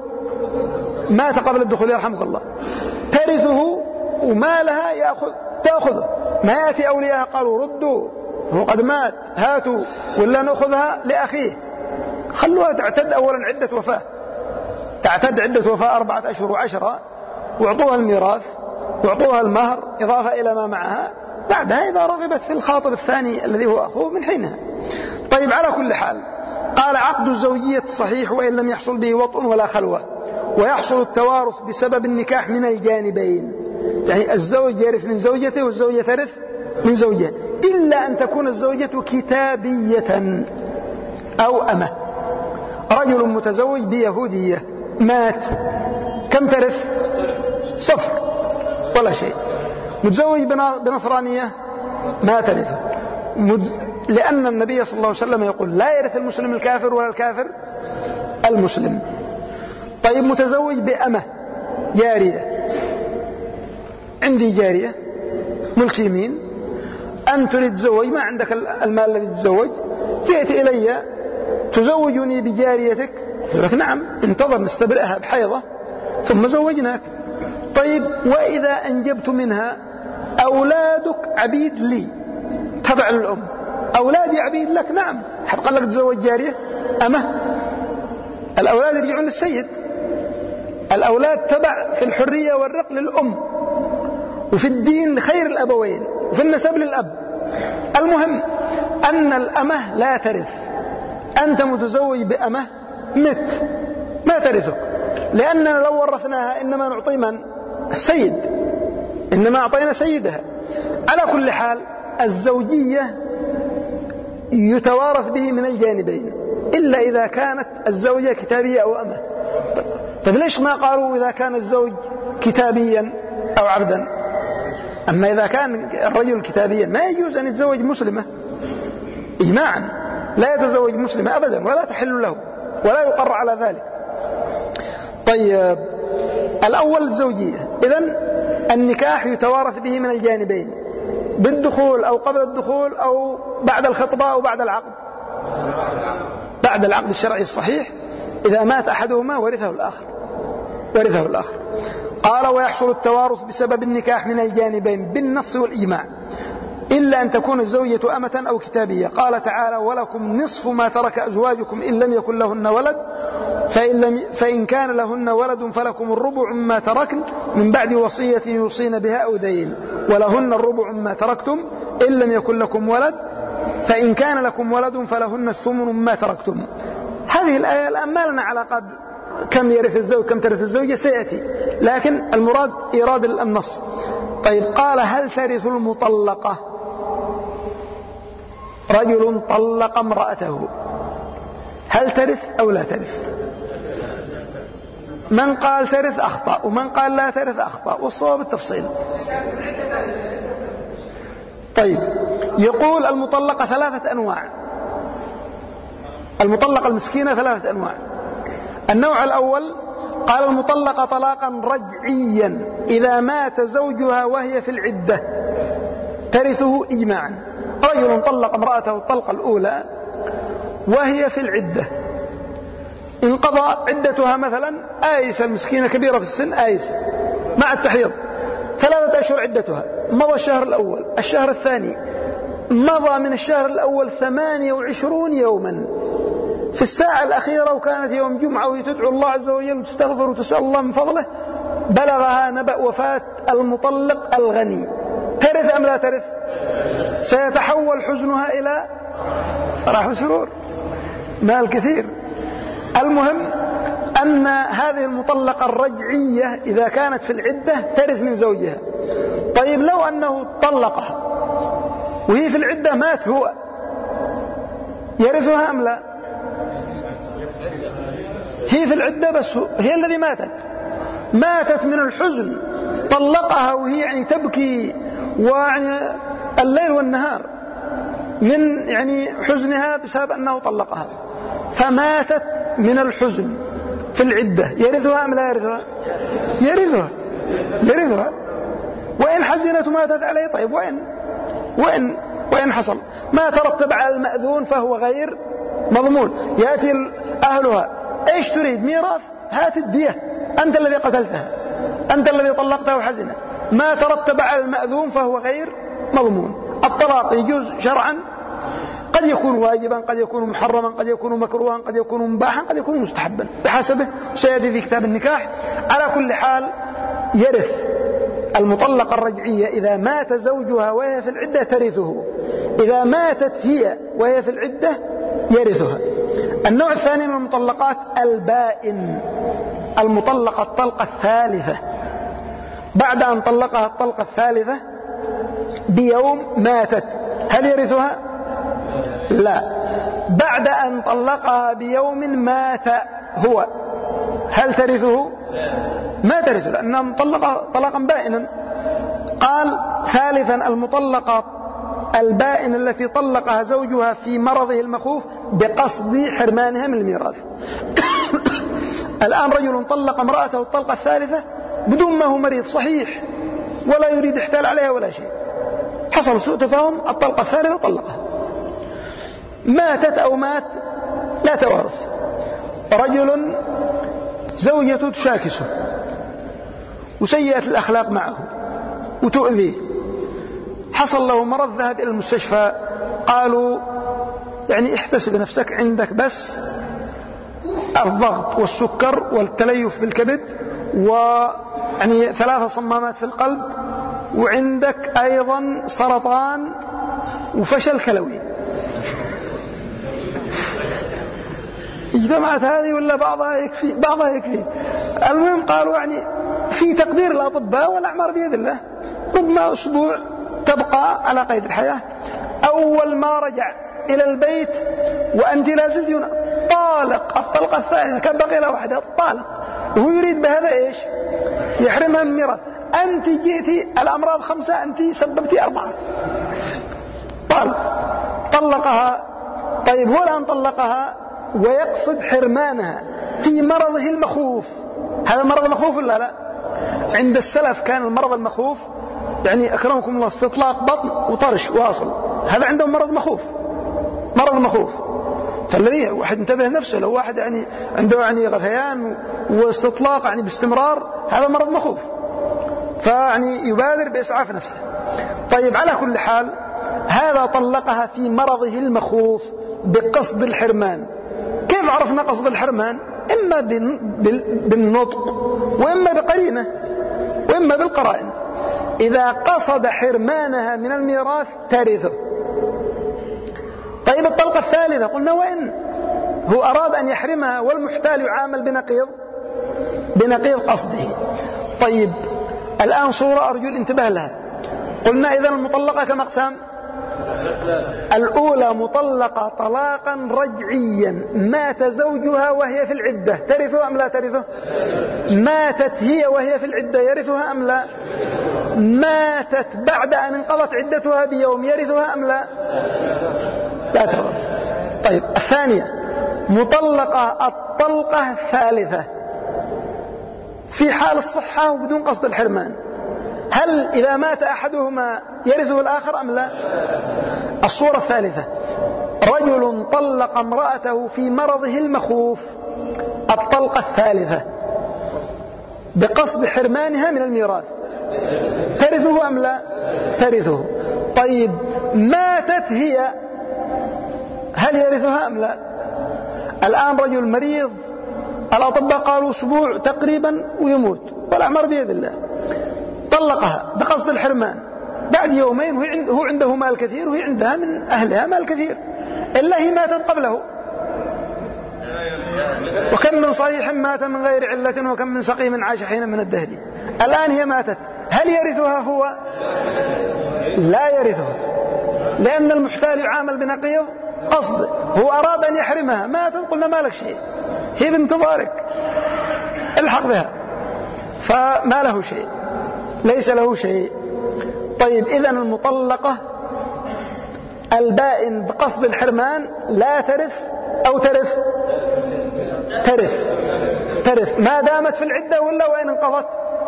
يرحمك الله، ترثه ومالها تأخذه. ما يأتي أولياء قالوا ردوا هو قد مات هاتوا، ولا نأخذها لأخيه. خلوها تعتد أولا عدة وفاة، تعتد عدة وفاة 4 أشهر و10، واعطوها الميراث واعطوها المهر إضافة إلى ما معها. بعدها إذا رغبت في الخاطب الثاني الذي هو أخوه من حينها. طيب على كل حال، قال: عقد الزوجية صحيح وإن لم يحصل به وطء ولا خلوة، ويحصل التوارث بسبب النكاح من الجانبين. يعني الزوج يرث من زوجته والزوجة ترث من زوجها، إلا أن تكون الزوجة كتابية أو أمة. رجل متزوج بيهودية مات، كم ترث؟ 0 ولا شيء. متزوج بنصرانية ما ترثه. لأن النبي صلى الله عليه وسلم يقول لا يرث المسلم الكافر ولا الكافر المسلم. طيب متزوج بأمة جارية، عندي جارية ملك يمين، أن تريد تزوج، ما عندك المال الذي تتزوج، جئت إلي تزوجني بجاريتك، يقول لك نعم، انتظر نستبرئها بحيضة ثم زوجناك. طيب وإذا أنجبت منها أولادك عبيد لي تبع للأم، أولادي عبيد لك، نعم، حد قال لك تزوج جارية أمه؟ الأولاد يرجعون للسيد، الأولاد تبع في الحرية والرق للأم، وفي الدين لخير الأبوين، وفي النسب للأب. المهم أن الأمه لا ترث، أنت متزوج بأمه مت ما ترثك، لأننا لو ورثناها إنما نعطي من؟ السيد، إنما أعطينا سيدها. على كل حال الزوجية يتوارث به من الجانبين إلا إذا كانت الزوجة كتابية أو أمه. طيب ليش ما قالوا إذا كان الزوج كتابيا أو عبدا؟ أما إذا كان الرجل كتابيا ما يجوز أن يتزوج مسلمة إجماعا، لا يتزوج مسلمة أبدا ولا تحل له ولا يقر على ذلك. طيب الأول الزوجية، إذن النكاح يتوارث به من الجانبين بالدخول أو قبل الدخول أو بعد الخطبة أو بعد العقد. بعد العقد الشرعي الصحيح إذا مات أحدهما ورثه الآخر. قال ويحصل التوارث بسبب النكاح من الجانبين بالنص والإجماع إلا أن تكون الزوجة أمة أو كتابية. قال تعالى ولكم نصف ما ترك أزواجكم إن لم يكن لهن ولد فإن كان لهن ولد فلكم الربع مما تركن من بعد وصية يوصين بها أو دين ولهن الربع مما تركتم إن لم يكن لكم ولد فإن كان لكم ولد فلهن الثمن مما تركتم. هذه الآية الآن ما لنا علاقة كم يرث الزوج كم ترث الزوجة سيأتي، لكن المراد إيراد النص. طيب قال هل ترث المطلقة؟ رجل طلق امرأته، هل ترث أو لا ترث؟ من قال ترث أخطأ ومن قال لا ترث أخطأ، والصواب التفصيل. طيب يقول المطلقة ثلاثة أنواع، المطلقة المسكينة ثلاثة أنواع. النوع الأول قال المطلقة طلاقا رجعيا إذا مات زوجها وهي في العدة ترثه إجماعا. رجل طلق امرأته الطلقة الأولى وهي في العدة، انقضى عدتها مثلا آيسة المسكينة كبيرة في السن آيسة مع التحيض 3 أشهر عدتها، مضى الشهر الأول، الشهر الثاني، مضى من الشهر الأول 28 يوما، في الساعة الأخيرة وكانت يوم جمعة وتدعو الله عز وجل وتستغفر وتسأل الله من فضله بلغها نبأ وفاة المطلق الغني، ترث أم لا ترث؟ سيتحول حزنها إلى فرح وسرور، مال كثير. المهم أن هذه المطلقة الرجعية إذا كانت في العدة ترث من زوجها. طيب لو أنه طلقها وهي في العدة مات هو، يرثها أم لا؟ هي في العدة بس هي الذي ماتت من الحزن، طلقها وهي يعني تبكي ويعني الليل والنهار من يعني حزنها بسبب أنه طلقها، فماتت من الحزن في العدة، يرثها أم لا يرثها؟ يرثها وإن حزنت ماتت عليه. طيب وإن حصل ما ترتب على المأذون فهو غير مضمون. يأتي أهلها إيش تريد؟ ميراث، هات الدية، أنت الذي قتلتها، أنت الذي طلقتها وحزنت. ما ترتب على المأذون فهو غير مضمون. الطلاق يجوز شرعا، قد يكون واجبا، قد يكون محرما، قد يكون مكروها، قد يكون مباحا، قد يكون مستحبا بحسبه، سيأتي في كتاب النكاح. على كل حال يرث المطلقة الرجعية إذا مات زوجها وهي في العدة ترثه، إذا ماتت هي وهي في العدة يرثها. النوع الثاني من المطلقات البائن، المطلقة الطلقة الثالثة، بعد أن طلقها الطلقة الثالثة بيوم ماتت، هل يرثها؟ لا. بعد أن طلقها بيوم مات هو، هل ترثه؟ ما ترثه لأنها مطلقة طلاقا بائنا. قال ثالثا المطلقة البائن التي طلقها زوجها في مرضه المخوف بقصد حرمانها من الميراث. الآن رجل طلق امرأته الطلقة الثالثة بدون ما هو مريض صحيح ولا يريد احتال عليها ولا شيء، حصل سوء تفاهم، الطلقة الثالثة طلقها، ماتت أو مات لا توارث. رجل زوجته تشاكسه وسيئة الأخلاق معه وتؤذيه، حصل له مرض، ذهب إلى المستشفى، قالوا يعني احتسب نفسك، عندك بس الضغط والسكر والتليف بالكبد ويعني 3 صمامات في القلب، وعندك أيضا سرطان وفشل كلوي. اجتمعت هذه ولا بعضها يكفي؟ بعضها يكفي. المهم قالوا يعني في تقدير الأطباء والأعمار بيد الله، ربما أسبوع تبقى على قيد الحياة. أول ما رجع إلى البيت وأنت لا زلت طالق الطلقة الثالثة، كان بقي له واحدة، طالق، وهو يريد بهذا إيش؟ يحرمها من الميراث. أنت جئتي الأمراض 5، أنت سببتي 4. طلقها. طيب هو الآن طلقها ويقصد حرمانها في مرضه المخوف. هذا مرض مخوف ولا لا؟ عند السلف كان المرض المخوف يعني أكرمكم الله استطلاق بطن وطرش واصل، هذا عندهم مرض مخوف، مرض مخوف. فالذي واحد انتبه نفسه، لو واحد يعني عنده يعني غثيان واستطلاق يعني باستمرار، هذا مرض مخوف، فيعني يبادر بإسعاف نفسه. طيب على كل حال هذا طلقها في مرضه المخوف بقصد الحرمان. كيف عرفنا قصد الحرمان؟ إما بالنطق وإما بقرينة وإما بالقرائن. إذا قصد حرمانها من الميراث ترثه. طيب الطلقة الثالثة قلنا وإن هو أراد أن يحرمها والمحتال يعامل بنقيض قصده. طيب الآن صورة أرجو الانتباه لها. قلنا إذا المطلقة كم أقسام؟ الأولى مطلقة طلاقا رجعيا، مات زوجها وهي في العدة، ترثه أم لا ترثه؟ ماتت هي وهي في العدة، يرثها أم لا؟ ماتت بعد أن انقضت عدتها بيوم، يرثها أم لا؟ لا ترى. طيب الثانية مطلقة الطلقة الثالثة في حال الصحة وبدون قصد الحرمان، هل إذا مات أحدهما يرثه الآخر أم لا؟ الصورة الثالثة رجل طلق امرأته في مرضه المخوف الطلقة الثالثة بقصد حرمانها من الميراث، ترثه أم لا؟ ترثه. طيب ماتت هي، هل يرثها أم لا؟ الآن رجل مريض، الأطباء قالوا أسبوع تقريبا ويموت والأعمار بيد الله، طلقها بقصد الحرمان، بعد يومين هو عنده مال كثير وهي عندها من أهلها مال كثير، إلا هي ماتت قبله. وكم من صحيح مات من غير علة وكم من سقيم عاش حين من الدهر. الآن هي ماتت، هل يرثها هو؟ لا يرثها، لأن المحتال يعامل بنقيض قصد، هو أراد أن يحرمها، ماتت قلنا ما لك شيء، هي بانتظارك الحق بها، فما له شيء، ليس له شيء. طيب إذن المطلقة البائن بقصد الحرمان لا ترث أو ترث؟ ترث ما دامت في العدة ولا وإن انقضت؟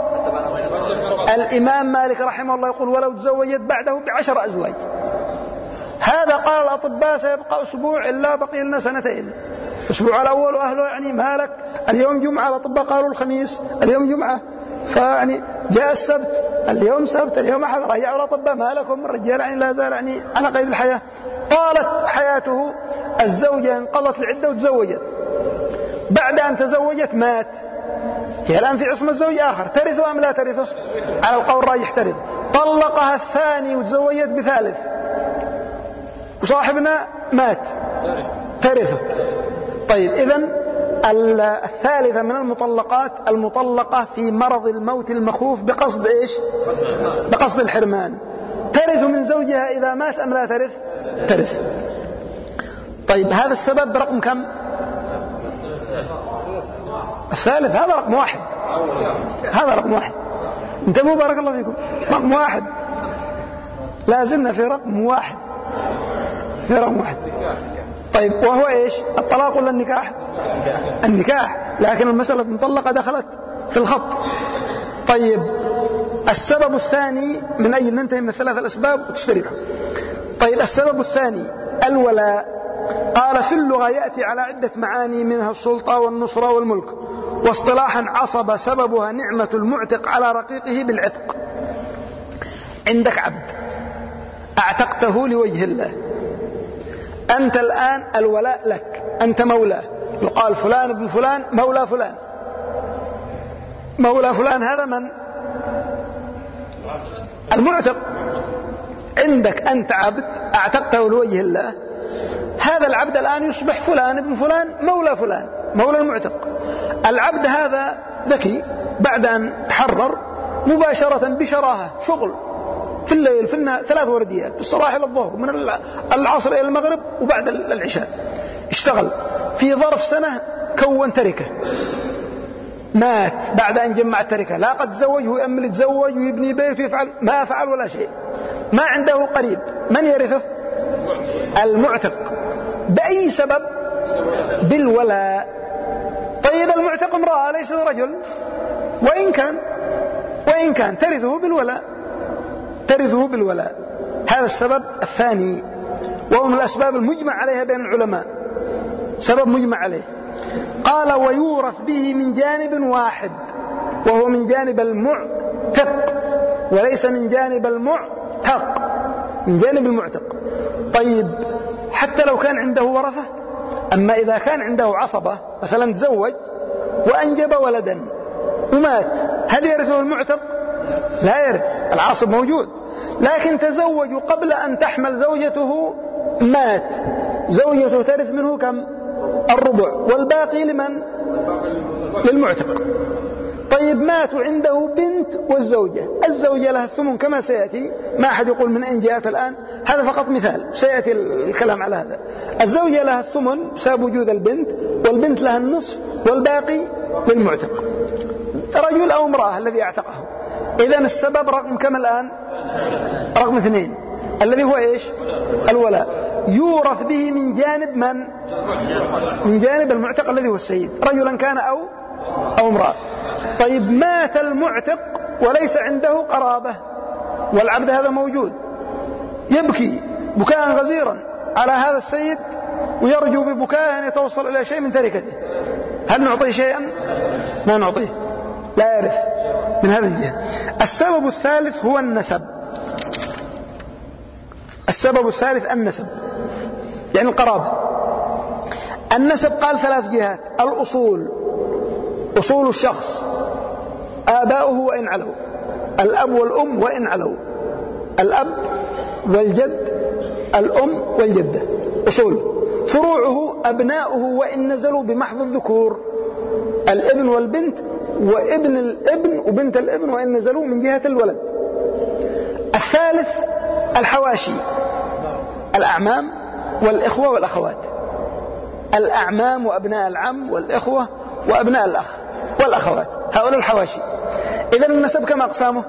الإمام مالك رحمه الله يقول ولو تزوجت بعده ب10 أزواج. هذا قال الأطباء سيبقى أسبوع إلا بقي لنا 2 سنين. الأسبوع الأول أهله يعني مالك، اليوم جمعة، الأطباء قالوا الخميس، اليوم جمعة، فيعني جاء السبت، اليوم سبت، اليوم أحد، رجعوا الأطباء مالكم، الرجال يعني لا زال يعني على قيد الحياة. طالت حياته، الزوجة انقضت العدة وتزوجت، بعد أن تزوجت مات، هي الآن في عصمة الزوج آخر، ترثه أم لا ترثه؟ على القول الراجح ترث. طلقها الثاني وتزوجت بثالث وصاحبنا مات، ترثه. طيب إذن الثالثة من المطلقات المطلقة في مرض الموت المخوف بقصد إيش؟ بقصد الحرمان، ترث من زوجها إذا مات أم لا ترث؟ ترث. طيب هذا السبب رقم كم؟ الثالث، هذا رقم 1، هذا رقم 1، انتبهوا بارك الله فيكم، رقم 1. لا زلنا في رقم واحد، في رقم واحد. طيب وهو إيش؟ الطلاق ولا النكاح؟ النكاح، لكن المسألة المطلقة دخلت في الخط. طيب السبب الثاني من أي ننتهي من 3 الأسباب وتشتركها. طيب السبب الثاني الولاء. قال في اللغة يأتي على عدة معاني منها السلطة والنصرة والملك، واصطلاحا عصب سببها نعمة المعتق على رقيقه بالعتق. عندك عبد اعتقته لوجه الله، أنت الآن الولاء لك، أنت مولاه، يقال فلان ابن فلان مولى فلان. مولى فلان هذا من؟ المعتق. عندك أنت عبد اعتقته لوجه الله، هذا العبد الآن يصبح فلان ابن فلان مولى فلان، مولى المعتق. العبد هذا ذكي، بعد أن تحرر مباشرة بشراهة شغل في الليل في النهار 3 ورديات، الصباح إلى الظهر، من العصر إلى المغرب وبعد العشاء، اشتغل في ظرف سنة كون تركة. مات بعد أن جمع التركة، لا قد تزوج ويأمل يتزوج ويبني بيت ويفعل، ما فعل ولا شيء، ما عنده قريب، من يرثه؟ المعتق. بأي سبب؟ بالولاء. طيب المعتق امرأة ليس رجل، وإن كان ترثه بالولاء، ترثه بالولاء. هذا السبب الثاني، وهو من الأسباب المجمع عليها بين العلماء، سبب مجمع عليه. قال ويورث به من جانب واحد، وهو من جانب المعتق وليس من جانب المعتق، من جانب المعتق. طيب حتى لو كان عنده ورثة، أما إذا كان عنده عصبة، مثلا تزوج وأنجب ولدا ومات، هل يرثه المعتق؟ لا يرث، العاصب موجود. لكن تزوج قبل أن تحمل زوجته، مات، زوجته ترث منه كم؟ الربع، والباقي لمن؟ للمعتق. طيب مات عنده بنت والزوجة، الزوجة لها الثمن كما سيأتي، ما أحد يقول من أين جاءت الآن، هذا فقط مثال، سيأتي الكلام على هذا. الزوجة لها الثمن بسبب وجود البنت، والبنت لها النصف، والباقي للمعتق، رجل أو امرأة الذي اعتقه. إذن السبب رقم كم الآن؟ رقم 2 الذي هو إيش؟ الولاء. يورث به من جانب من؟ من جانب المعتق الذي هو السيد، رجلا كان أو امرأة. طيب مات المعتق وليس عنده قرابة، والعبد هذا موجود، يبكي بكاء غزيرا على هذا السيد، ويرجو ببكاء أن يتوصل إلى شيء من تركته، هل نعطيه شيئا؟ ما نعطيه، لا يرث من هذه الجهة. السبب الثالث هو النسب. السبب الثالث النسب، يعني القرابة. النسب قال 3 جهات: الأصول، أصول الشخص، آباؤه وإن علوا، الأب والأم وإن علوا، الأب والجد، الأم والجدة، أصول. فروعه أبناؤه وإن نزلوا بمحض الذكور، الابن والبنت وابن الابن وبنت الابن وإن نزلوا من جهة الولد. الثالث الحواشي، الأعمام والإخوة والأخوات، الأعمام وأبناء العم والإخوة وأبناء الأخ والأخوات، هؤلاء الحواشي. إذن النسب كم أقسامه؟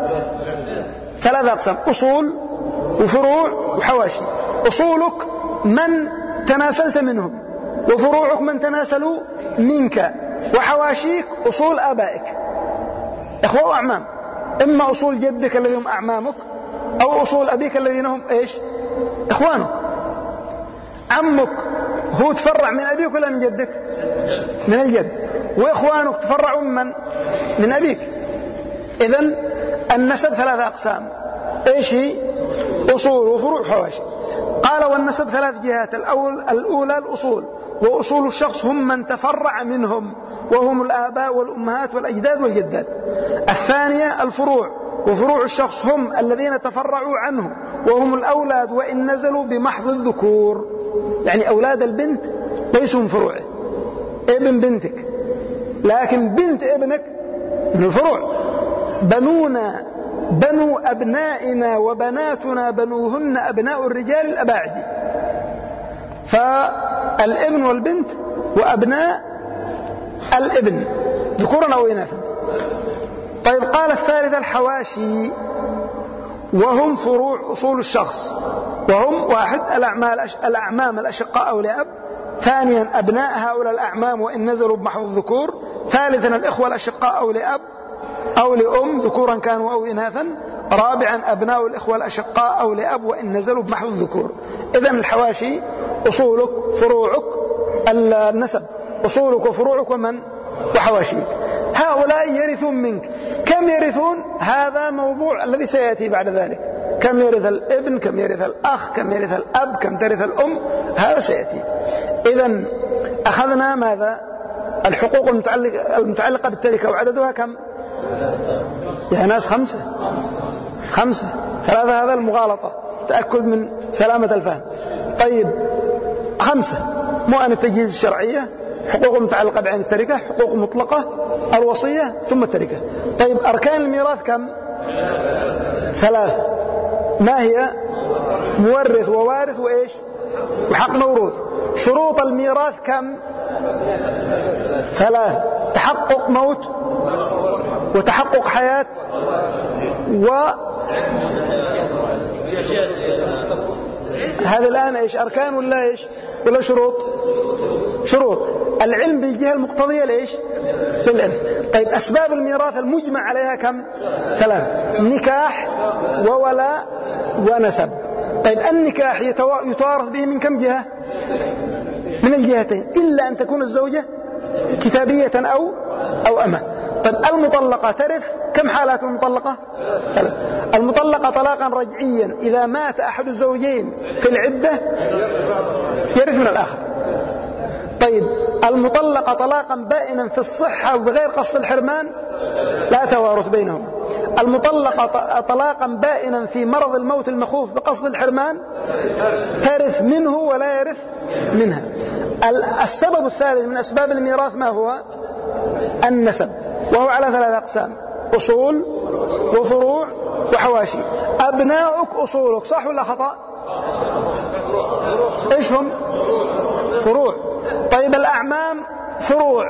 3 أقسام: أصول وفروع وحواشي. أصولك من تناسلت منهم، وفروعك من تناسلوا منك، وحواشيك أصول آبائك، إخوة وأعمام، إما أصول جدك الذين هم أعمامك، أو أصول أبيك الذين هم إيش؟ إخوانك. عمك هو تفرع من أبيك ولا من جدك؟ من الجد. وإخوانك تفرعوا من أبيك. إذن النسب 3 أقسام، إيش هي؟ أصول وفروع وحواشي. قال والنسب 3 جهات: الأولى الأصول، وأصول الشخص هم من تفرع منهم، وهم الآباء والأمهات والأجداد والجدات. الثانية الفروع، وفروع الشخص هم الذين تفرعوا عنه، وهم الأولاد وإن نزلوا بمحض الذكور، يعني أولاد البنت ليسوا من فروعه، ابن بنتك، لكن بنت ابنك من الفروع. بنونا بنو أبنائنا وبناتنا بنوهن أبناء الرجال الأباعد، فالابن والبنت وأبناء الابن ذكورا أو إناثا. طيب قال الثالث الحواشي، وهم فروع أصول الشخص، وهم: واحد الأعمام الأشقاء أو لأب، ثانيا أبناء هؤلاء الأعمام وإن نزلوا بمحض الذكور، ثالثا الإخوة الأشقاء أو لأب أو لأم ذكورا كانوا أو إناثا، رابعا أبناء الإخوة الأشقاء أو لأب وإن نزلوا بمحض الذكور. إذن الحواشي أصولك فروعك النسب، أصولك وفروعك ومن وحواشيك. هؤلاء يرثون منك. كم يرثون؟ هذا موضوع الذي سيأتي بعد ذلك. كم يرث الابن، كم يرث الأخ، كم يرث الأب، كم ترث الأم، هذا سيأتي. إذن أخذنا ماذا؟ الحقوق المتعلقة بالتركة، وعددها كم يا ناس؟ 5. 3 هذا المغالطة، تأكد من سلامة الفهم. طيب 5 مؤن التجهيز الشرعية، حقوق متعلقة بعين التركة، حقوق مطلقة، الوصية، ثم التركة. طيب أركان الميراث كم؟ 3. ما هي؟ مورث ووارث وإيش؟ وحق موروث. شروط الميراث كم؟ 3: تحقق موت، وتحقق حياة، هذا الآن إيش؟ أركان ولا إيش؟ ولا شروط؟ شروط. العلم بالجهة المقتضية لإيش؟ للإرث. طيب أسباب الميراث المجمع عليها كم؟ 3: نكاح وولاء ونسب. طيب النكاح يتوارث به من كم جهة؟ من الجهتين، إلا أن تكون الزوجة كتابية أو أمة. طيب المطلقة ترث كم حالات المطلقة؟ 3. المطلقة طلاقا رجعيا إذا مات أحد الزوجين في العدة يرث من الآخر. طيب المطلقة طلاقا بائنا في الصحة وبغير قصد الحرمان لا توارث بينهم. المطلقة طلاقا بائنا في مرض الموت المخوف بقصد الحرمان ترث منه ولا يرث منها. السبب الثالث من أسباب الميراث ما هو؟ النسب، وهو على 3 أقسام: أصول وفروع وحواشي. أبناؤك أصولك، صح ولا خطأ؟ إيش هم؟ فروع. طيب الأعمام فروع،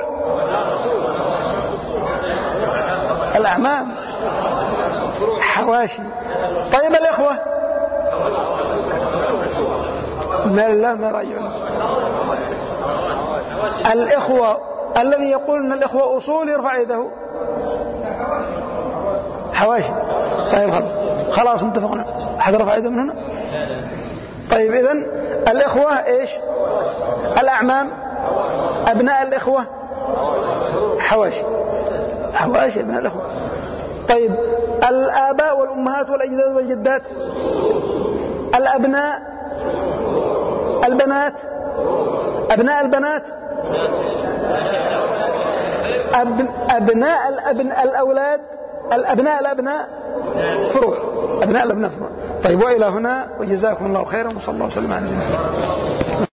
الأعمام حواشي. طيب الإخوة ما الله ما راجعون. الإخوة الذي يقول أن الإخوة أصول يرفع يده. حواشي. طيب خلاص متفقنا. أحد رفع يده من هنا؟ طيب إذن الإخوة إيش؟ الأعمام، أبناء الإخوة حواشي. حواشي أبناء الإخوة. طيب الآباء والأمهات والأجداد والجدات، الأبناء، البنات، أبناء البنات، أبناء الأولاد، الأبناء فروع، أبناء الأبناء فروع. طيب وإلى هنا، وجزاكم الله خيرا، وصلى الله وسلم على نبينا محمد.